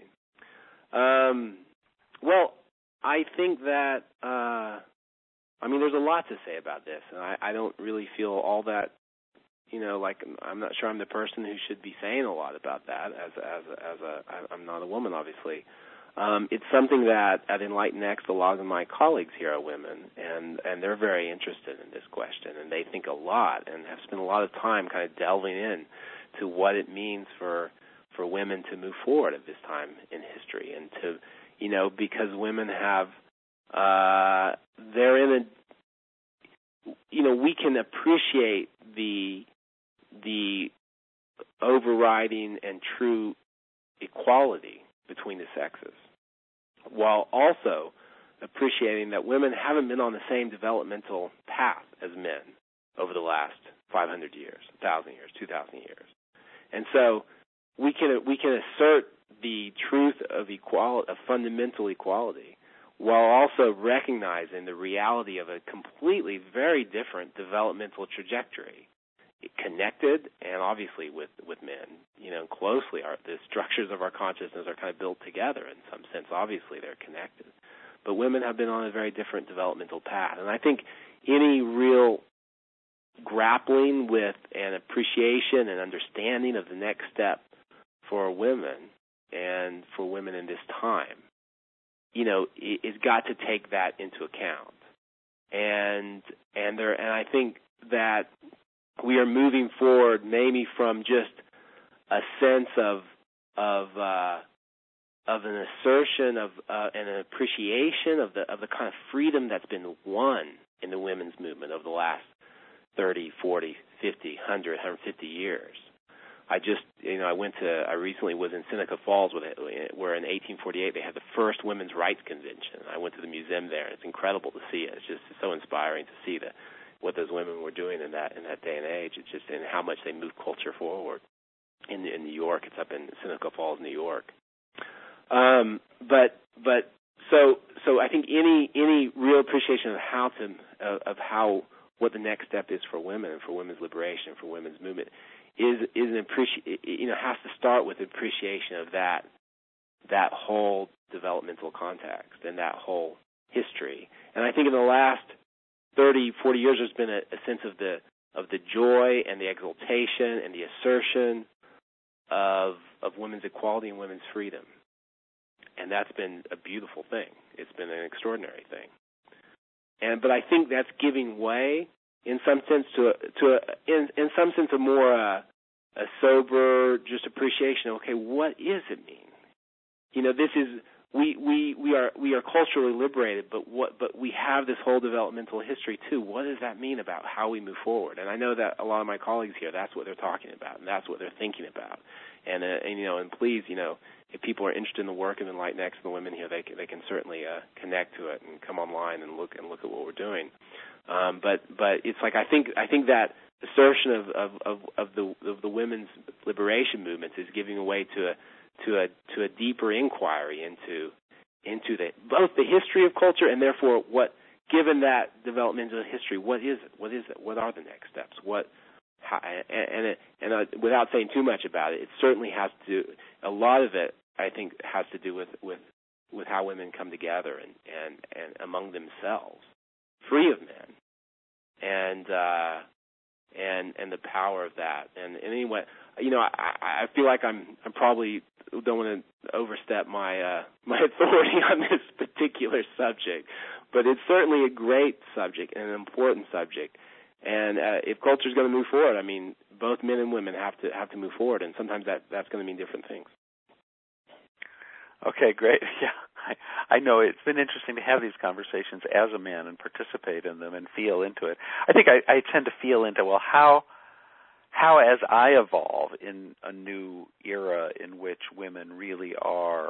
Um, well, I think that uh, I mean, there's a lot to say about this, and I, I don't really feel all that. You know, like I'm not sure I'm the person who should be saying a lot about that. As as as a I'm not a woman, obviously. Um, it's something that at Enlighten X, a lot of my colleagues here are women, and, and they're very interested in this question, and they think a lot and have spent a lot of time kind of delving in to what it means for for women to move forward at this time in history, and to, you know, because women have, uh, they're in a, you know, we can appreciate the the overriding and true equality between the sexes, while also appreciating that women haven't been on the same developmental path as men over the last five hundred years, one thousand years, two thousand years. And so we can we can assert the truth of equality, of fundamental equality, while also recognizing the reality of a completely very different developmental trajectory, connected, and obviously with, with men, you know, closely. Our, the structures of our consciousness are kind of built together in some sense. Obviously, they're connected. But women have been on a very different developmental path. And I think any real grappling with an appreciation and understanding of the next step for women and for women in this time, you know, it, it's got to take that into account. And and there and I think that we are moving forward maybe from just a sense of of uh, of an assertion of uh, and an appreciation of the of the kind of freedom that's been won in the women's movement over the last thirty, forty, fifty, one hundred, one hundred fifty years. I just, you know, I went to, I recently was in Seneca Falls with it, where in eighteen forty-eight they had the first women's rights convention. I went to the museum there, and it's incredible to see it. It's just so inspiring to see the, what those women were doing in that in that day and age. It's just, and how much they moved culture forward. In, in New York, it's up in Seneca Falls, New York. Um, but but so so I think any any real appreciation of how to of, of how what the next step is for women and for women's liberation, for women's movement, is is an appreci- you know has to start with appreciation of that that whole developmental context and that whole history. And I think in the last thirty, forty years, there's been a, a sense of the of the joy and the exaltation and the assertion of of women's equality and women's freedom. And that's been a beautiful thing. It's been an extraordinary thing. And but I think that's giving way in some sense to a, to a, in in some sense a more uh, a sober just appreciation of, okay, what does it mean? You know, this is we we we are we are culturally liberated, but what but we have this whole developmental history too. What does that mean about how we move forward? And I know that a lot of my colleagues here, that's what they're talking about, and that's what they're thinking about. And uh, and you know, and please, you know, if people are interested in the work of Enlighten X and the women here, they can, they can certainly uh, connect to it and come online and look and look at what we're doing. Um, but but it's like I think I think that assertion of of, of, of the of the women's liberation movements is giving way to a to a to a deeper inquiry into into the both the history of culture and therefore what, given that developmental history, what is it? What is it? What are the next steps? What how, and it, and uh, without saying too much about it, it certainly has to. A lot of it, I think, has to do with with, with how women come together and, and, and among themselves, free of men, and uh, and and the power of that. And, and anyway, you know, I, I feel like I'm I'm probably don't want to overstep my uh, my authority on this particular subject, but it's certainly a great subject and an important subject. And uh, if culture is going to move forward, I mean, both men and women have to have to move forward, and sometimes that that's going to mean different things. Okay, great. Yeah, I, I know it's been interesting to have these conversations as a man and participate in them and feel into it. I think I, I tend to feel into, well, how how as I evolve in a new era in which women really are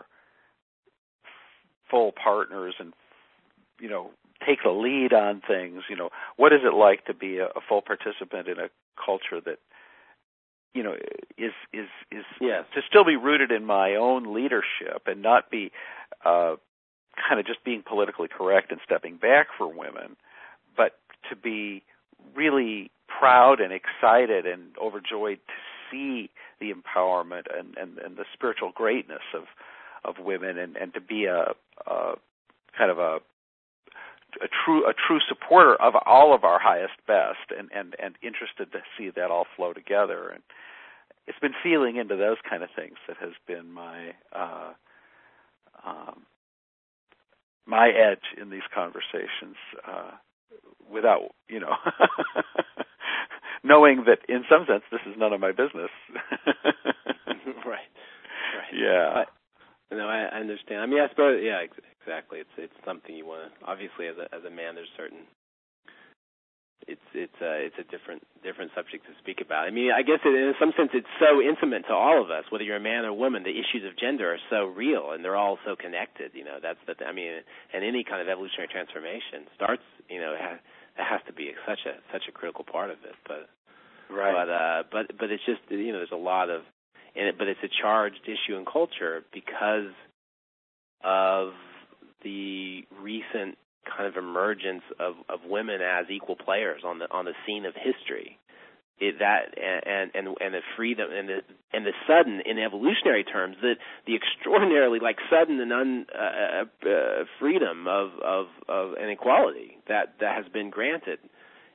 full partners and, you know, take the lead on things, you know, what is it like to be a, a full participant in a culture that, you know, is is is yes. to still be rooted in my own leadership and not be uh, kind of just being politically correct and stepping back for women, but to be really proud and excited and overjoyed to see the empowerment and, and, and the spiritual greatness of of women and, and to be a, a kind of a a true a true supporter of all of our highest best and, and, and interested to see that all flow together. And it's been feeling into those kind of things that has been my uh, um, my edge in these conversations uh, without, you know, knowing that in some sense this is none of my business. Right. Right. Yeah. I, no, I, I understand. I mean, I suppose, yeah, exactly. It's it's something you want to. Obviously, as a as a man, there's certain. It's it's a it's a different different subject to speak about. I mean, I guess it, in some sense it's so intimate to all of us, whether you're a man or a woman. The issues of gender are so real, and they're all so connected. You know, that's the. I mean, and any kind of evolutionary transformation starts. You know, it has, it has to be such a such a critical part of it. But right. But uh, but but it's just, you know, there's a lot of. In it, but it's a charged issue in culture because of the recent kind of emergence of, of women as equal players on the on the scene of history. It, that and and and the freedom and the and the sudden, in evolutionary terms, the the extraordinarily like sudden and un, uh, uh, freedom of, of of and equality that that has been granted,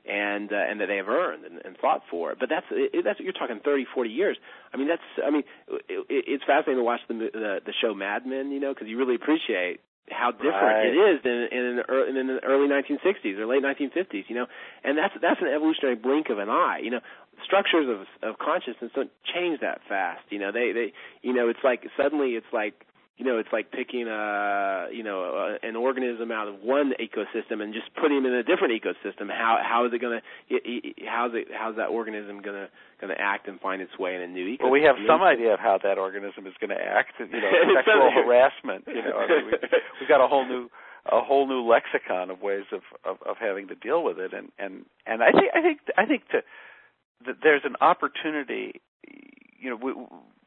and uh, and that they have earned and, and fought for. But that's it, that's you're talking thirty, forty years. I mean, that's I mean, it, it's fascinating to watch the the, the show Mad Men, you know, because you really appreciate how different right. it is in, in, in, in the early nineteen sixties or late nineteen fifties, you know, and that's that's an evolutionary blink of an eye, you know. Structures of of consciousness don't change that fast, you know. They they you know, it's like suddenly it's like. You know, it's like picking a, you know, a, an organism out of one ecosystem and just putting him in a different ecosystem. How how is it going to? How's it? How's that organism going to going to act and find its way in a new ecosystem? Well, we have some idea of how that organism is going to act. You know, sexual harassment. You know, I mean, we, we've got a whole new a whole new lexicon of ways of, of, of having to deal with it. And, and, and I think I think I think to, that there's an opportunity. You know, we.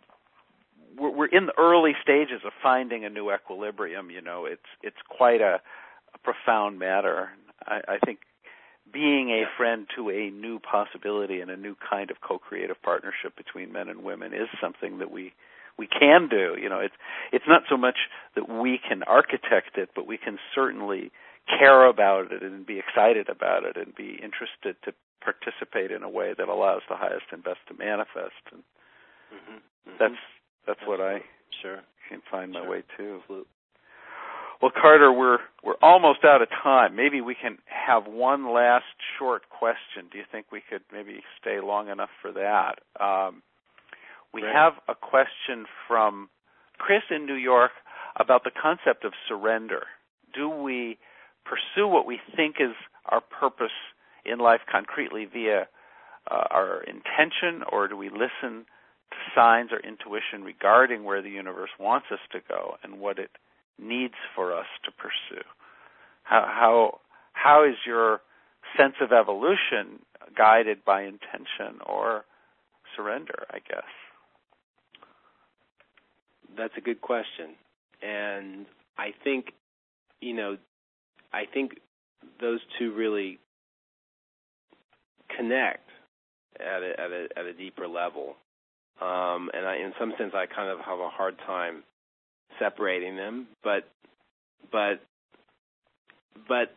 We're in the early stages of finding a new equilibrium. You know, it's it's quite a, a profound matter. I, I think being a friend to a new possibility and a new kind of co-creative partnership between men and women is something that we we can do. You know, it's it's not so much that we can architect it, but we can certainly care about it and be excited about it and be interested to participate in a way that allows the highest and best to manifest. And mm-hmm. Mm-hmm. that's That's what I sure can find my sure. way to. Well, Carter, we're we're almost out of time. Maybe we can have one last short question. Do you think we could maybe stay long enough for that? Um, we right. have a question from Chris in New York about the concept of surrender. Do we pursue what we think is our purpose in life concretely via uh, our intention, or do we listen to signs or intuition regarding where the universe wants us to go and what it needs for us to pursue? How how how is your sense of evolution guided by intention or surrender, I guess? That's a good question. And I think, you know, I think those two really connect at a, at a, at a deeper level. Um, and I, in some sense, I kind of have a hard time separating them. But, but, but,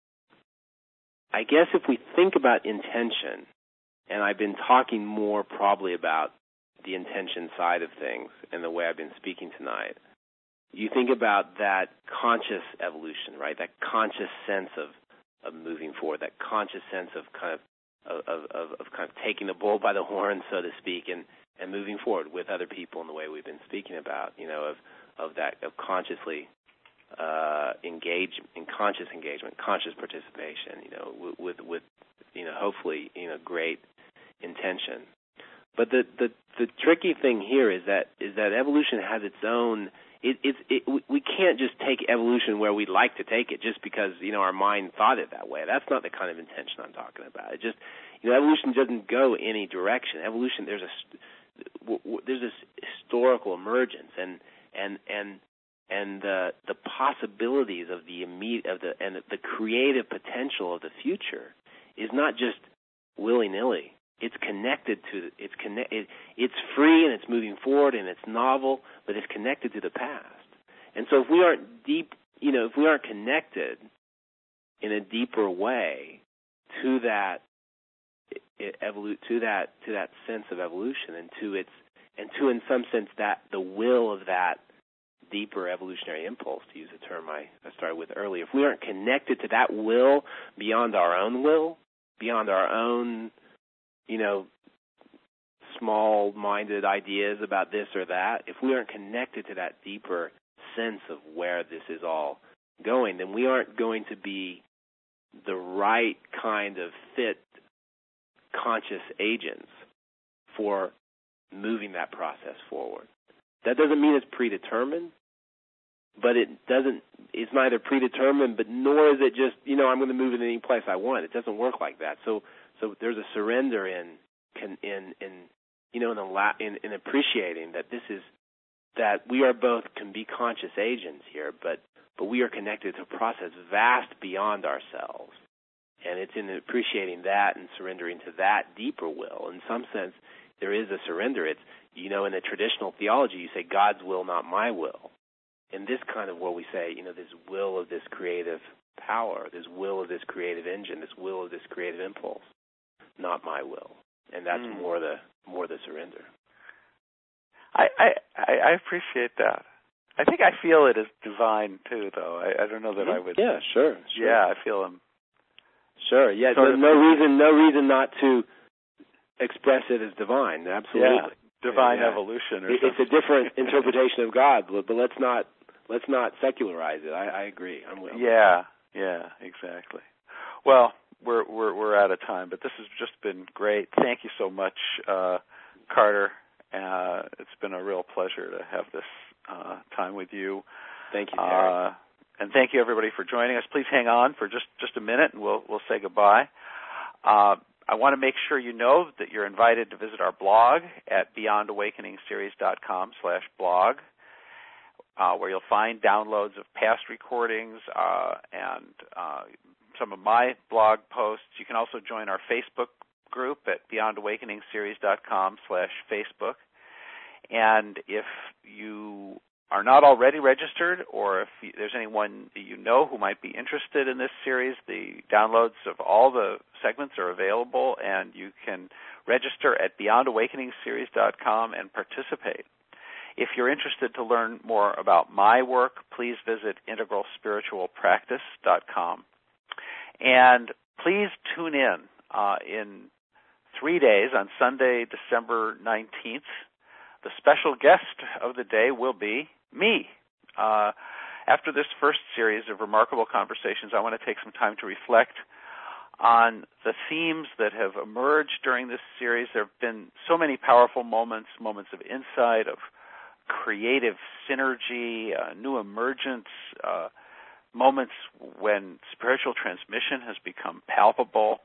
I guess if we think about intention, and I've been talking more probably about the intention side of things in the way I've been speaking tonight, you think about that conscious evolution, right? That conscious sense of, of moving forward, that conscious sense of kind of of, of, of kind of taking the bull by the horn, so to speak, and and moving forward with other people in the way we've been speaking about, you know, of, of that, of consciously uh, engage, in conscious engagement, conscious participation, you know, with, with, you know, hopefully, you know, great intention. But the, the, the tricky thing here is that, is that evolution has its own, it, it's, it, we can't just take evolution where we'd like to take it just because, you know, our mind thought it that way. That's not the kind of intention I'm talking about. It just, you know, evolution doesn't go any direction. Evolution, there's a, there's this historical emergence, and and and and the the possibilities of the immediate of the and the creative potential of the future is not just willy-nilly. It's connected to it's connect it, it's free and it's moving forward and it's novel, but it's connected to the past. And so if we aren't deep, you know, if we aren't connected in a deeper way to that It evolute to that to that sense of evolution and to its and to in some sense that the will of that deeper evolutionary impulse, to use a term I, I started with earlier. If we aren't connected to that will beyond our own will, beyond our own, you know, small-minded ideas about this or that, if we aren't connected to that deeper sense of where this is all going, then we aren't going to be the right kind of fit conscious agents for moving that process forward. That doesn't mean it's predetermined, but it doesn't, it's neither predetermined, but nor is it just, you know, I'm going to move it any place I want. It doesn't work like that. So, so there's a surrender in, in, in, you know, in, a, in, in appreciating that this is, that we are both can be conscious agents here, but, but we are connected to a process vast beyond ourselves. And it's in appreciating that and surrendering to that deeper will. In some sense, there is a surrender. It's, you know, in the traditional theology, you say, God's will, not my will. in this kind of world, we say, you know, this will of this creative power, this will of this creative engine, this will of this creative impulse, not my will. And that's mm. more the more the surrender. I, I I appreciate that. I think I feel it as divine too, though. I, I don't know that mm-hmm. I would. Yeah, sure, sure. Yeah, I feel him. Sure. Yeah. No, no reason. No reason not to express it as divine. Absolutely. Yeah. Divine yeah. evolution. Or it, it's a different interpretation of God, but let's not let's not secularize it. I, I agree. I'm with. Yeah. Yeah. Exactly. Well, we're we're we're out of time, but this has just been great. Thank you so much, uh, Carter. Uh, it's been a real pleasure to have this uh, time with you. Thank you, Terry. Uh, and thank you, everybody, for joining us. Please hang on for just, just a minute, and we'll we'll say goodbye. Uh, I want to make sure you know that you're invited to visit our blog at beyond awakening series dot com slash blog, uh, where you'll find downloads of past recordings uh, and uh, some of my blog posts. You can also join our Facebook group at beyond awakening series dot com slash Facebook. And if you are not already registered, or if you, there's anyone that you know who might be interested in this series, the downloads of all the segments are available, and you can register at beyond awakening series dot com and participate. If you're interested to learn more about my work, please visit integral spiritual practice dot com. And please tune in uh, in three days on Sunday, December nineteenth. The special guest of the day will be me. Uh, after this first series of remarkable conversations, I want to take some time to reflect on the themes that have emerged during this series. There have been so many powerful moments, moments of insight, of creative synergy, uh, new emergence, uh, moments when spiritual transmission has become palpable,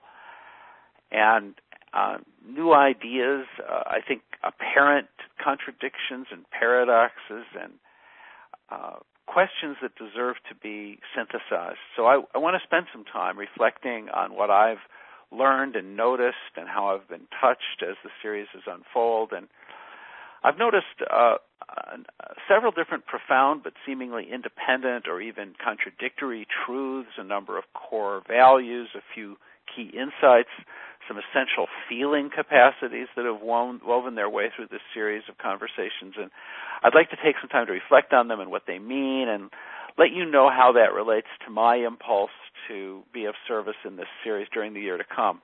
and uh, new ideas, uh, I think apparent contradictions and paradoxes and uh, questions that deserve to be synthesized. So I, I want to spend some time reflecting on what I've learned and noticed and how I've been touched as the series has unfolded. And I've noticed uh, uh, several different profound but seemingly independent or even contradictory truths, a number of core values, a few key insights, some essential feeling capacities that have woven, woven their way through this series of conversations. And I'd like to take some time to reflect on them and what they mean and let you know how that relates to my impulse to be of service in this series during the year to come.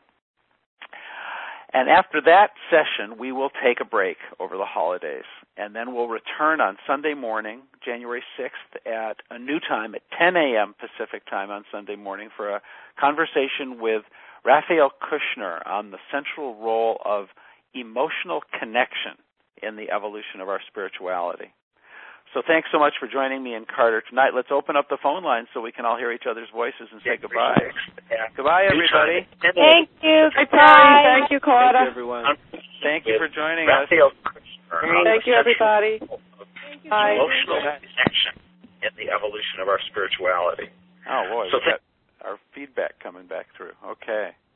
And after that session, we will take a break over the holidays, and then we'll return on Sunday morning, January sixth, at a new time at ten a.m. Pacific time on Sunday morning for a conversation with Raphael Kushner on the central role of emotional connection in the evolution of our spirituality. So thanks so much for joining me and Carter tonight. Let's open up the phone line so we can all hear each other's voices and say goodbye. Yeah. Goodbye, everybody. Thank you. Goodbye. Thank you, Carter. Thank you, everyone. Thank you for joining us. Thank you, everybody. Bye. Emotional connection in the evolution of our spirituality. Oh, boy. So we got our feedback coming back through. Okay.